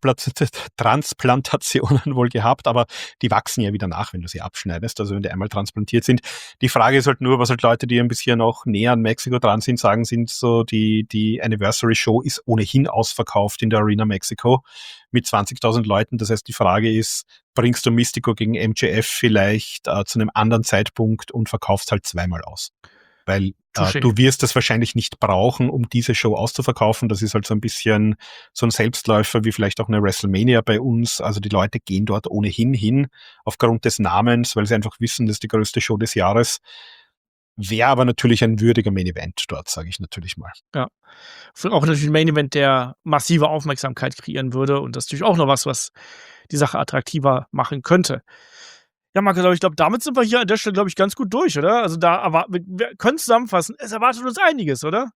Haartransplantationen wohl gehabt, aber die wachsen ja wieder nach, wenn du sie abschneidest, also wenn die einmal transplantiert sind. Die Frage ist halt nur, was halt Leute, die ein bisschen noch näher an Mexiko dran sind, sagen, sind so, die, die Anniversary Show ist ohnehin ausverkauft in der Arena Mexiko mit zwanzigtausend Leuten. Das heißt, die Frage ist, bringst du Mystico gegen M J F vielleicht äh, zu einem anderen Zeitpunkt und verkaufst halt zweimal aus? Weil äh, du wirst das wahrscheinlich nicht brauchen, um diese Show auszuverkaufen. Das ist halt so ein bisschen so ein Selbstläufer wie vielleicht auch eine WrestleMania bei uns. Also die Leute gehen dort ohnehin hin aufgrund des Namens, weil sie einfach wissen, das ist die größte Show des Jahres. Wäre aber natürlich ein würdiger Main-Event dort, sage ich natürlich mal. Ja, auch natürlich ein Main-Event, der massive Aufmerksamkeit kreieren würde, und das ist natürlich auch noch was, was die Sache attraktiver machen könnte. Ja, Markus, aber ich glaube, damit sind wir hier an der Stelle, glaube ich, ganz gut durch, oder? Also da erwarten wir, wir können zusammenfassen, es erwartet uns einiges, oder?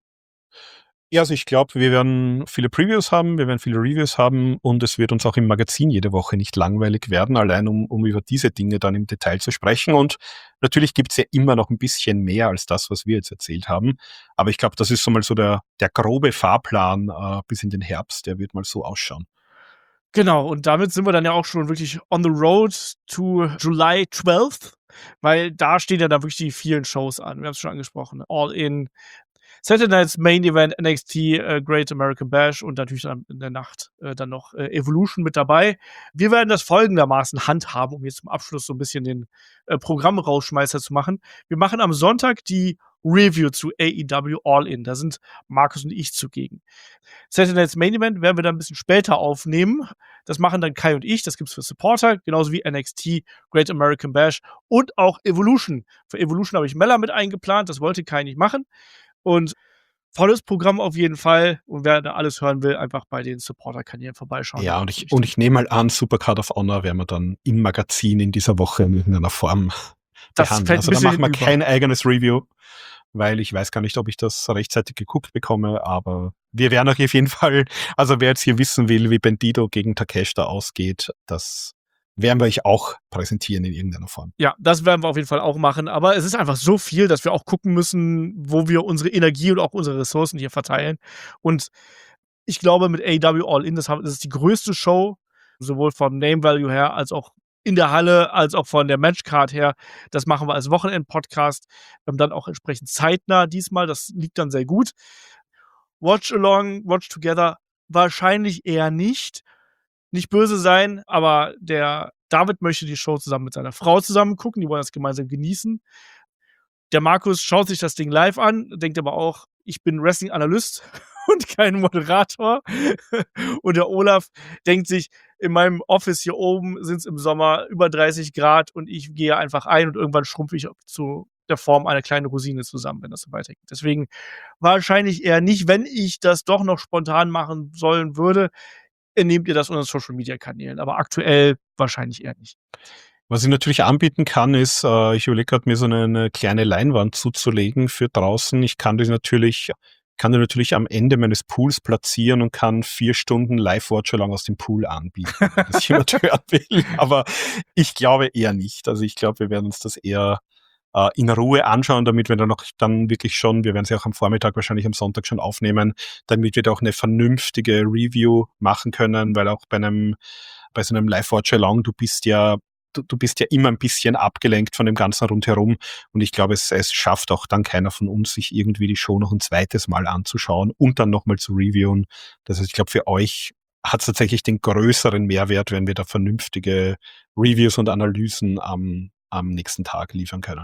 Ja, also ich glaube, wir werden viele Previews haben, wir werden viele Reviews haben, und es wird uns auch im Magazin jede Woche nicht langweilig werden, allein um, um über diese Dinge dann im Detail zu sprechen. Und natürlich gibt's ja immer noch ein bisschen mehr als das, was wir jetzt erzählt haben. Aber ich glaube, das ist so mal so der, der grobe Fahrplan äh, bis in den Herbst, der wird mal so ausschauen. Genau, und damit sind wir dann ja auch schon wirklich on the road to July twelfth, weil da stehen ja dann wirklich die vielen Shows an. Wir haben es schon angesprochen. All In, Saturday Night's Main Event, N X T, äh, Great American Bash und natürlich dann in der Nacht äh, dann noch äh, Evolution mit dabei. Wir werden das folgendermaßen handhaben, um jetzt zum Abschluss so ein bisschen den äh, Programmrausschmeißer zu machen. Wir machen am Sonntag die Review zu A E W All In. Da sind Markus und ich zugegen. Saturday Night's Main Event werden wir dann ein bisschen später aufnehmen. Das machen dann Kai und ich. Das gibt's für Supporter, genauso wie N X T, Great American Bash und auch Evolution. Für Evolution habe ich Mella mit eingeplant. Das wollte Kai nicht machen. Und volles Programm auf jeden Fall. Und wer da alles hören will, einfach bei den Supporter-Kanälen vorbeischauen. Ja, und ich, und ich nehme mal an, Supercard of Honor werden wir dann im Magazin in dieser Woche in irgendeiner Form das behandeln. Also da machen wir hinüber. kein eigenes Review, weil ich weiß gar nicht, ob ich das rechtzeitig geguckt bekomme, aber wir werden euch auf jeden Fall, also wer jetzt hier wissen will, wie Bandito gegen Takeshita ausgeht, das werden wir euch auch präsentieren in irgendeiner Form. Ja, das werden wir auf jeden Fall auch machen. Aber es ist einfach so viel, dass wir auch gucken müssen, wo wir unsere Energie und auch unsere Ressourcen hier verteilen. Und ich glaube, mit A E W All In, das ist die größte Show, sowohl vom Name Value her, als auch in der Halle, als auch von der Matchcard her. Das machen wir als Wochenend-Podcast. Wir haben dann auch entsprechend zeitnah diesmal. Das liegt dann sehr gut. Watch Along, Watch Together wahrscheinlich eher nicht. Nicht böse sein, aber der David möchte die Show zusammen mit seiner Frau zusammen gucken. Die wollen das gemeinsam genießen. Der Markus schaut sich das Ding live an, denkt aber auch, ich bin Wrestling-Analyst und kein Moderator. Und der Olaf denkt sich, in meinem Office hier oben sind es im Sommer über dreißig Grad und ich gehe einfach ein und irgendwann schrumpfe ich zu der Form einer kleinen Rosine zusammen, wenn das so weitergeht. Deswegen wahrscheinlich eher nicht, wenn ich das doch noch spontan machen sollen würde, nehmt ihr das unter Social-Media-Kanälen. Aber aktuell wahrscheinlich eher nicht. Was ich natürlich anbieten kann, ist, äh, ich überlege gerade, mir so eine, eine kleine Leinwand zuzulegen für draußen. Ich kann das natürlich, kann die natürlich am Ende meines Pools platzieren und kann vier Stunden Live-Watch-Along aus dem Pool anbieten, wenn das jemand hören will. Aber ich glaube eher nicht. Also ich glaube, wir werden uns das eher äh, in Ruhe anschauen, damit wir dann noch dann wirklich schon, wir werden es ja auch am Vormittag, wahrscheinlich am Sonntag schon aufnehmen, damit wir da auch eine vernünftige Review machen können, weil auch bei einem, bei so einem Live-Watch-Along, du bist ja Du, du bist ja immer ein bisschen abgelenkt von dem Ganzen rundherum und ich glaube, es, es schafft auch dann keiner von uns, sich irgendwie die Show noch ein zweites Mal anzuschauen und dann nochmal zu reviewen. Das heißt, ich glaube, für euch hat es tatsächlich den größeren Mehrwert, wenn wir da vernünftige Reviews und Analysen am, am nächsten Tag liefern können.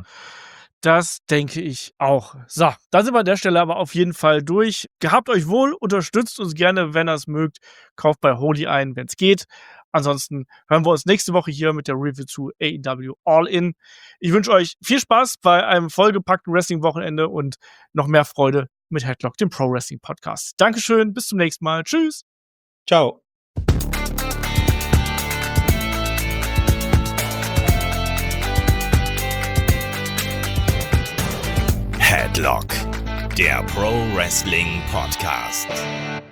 Das denke ich auch. So, da sind wir an der Stelle aber auf jeden Fall durch. Gehabt euch wohl, unterstützt uns gerne, wenn ihr es mögt. Kauft bei Holy ein, wenn es geht. Ansonsten hören wir uns nächste Woche hier mit der Review zu A E W All In. Ich wünsche euch viel Spaß bei einem vollgepackten Wrestling-Wochenende und noch mehr Freude mit Headlock, dem Pro Wrestling Podcast. Dankeschön, bis zum nächsten Mal. Tschüss. Ciao. Headlock, der Pro Wrestling Podcast.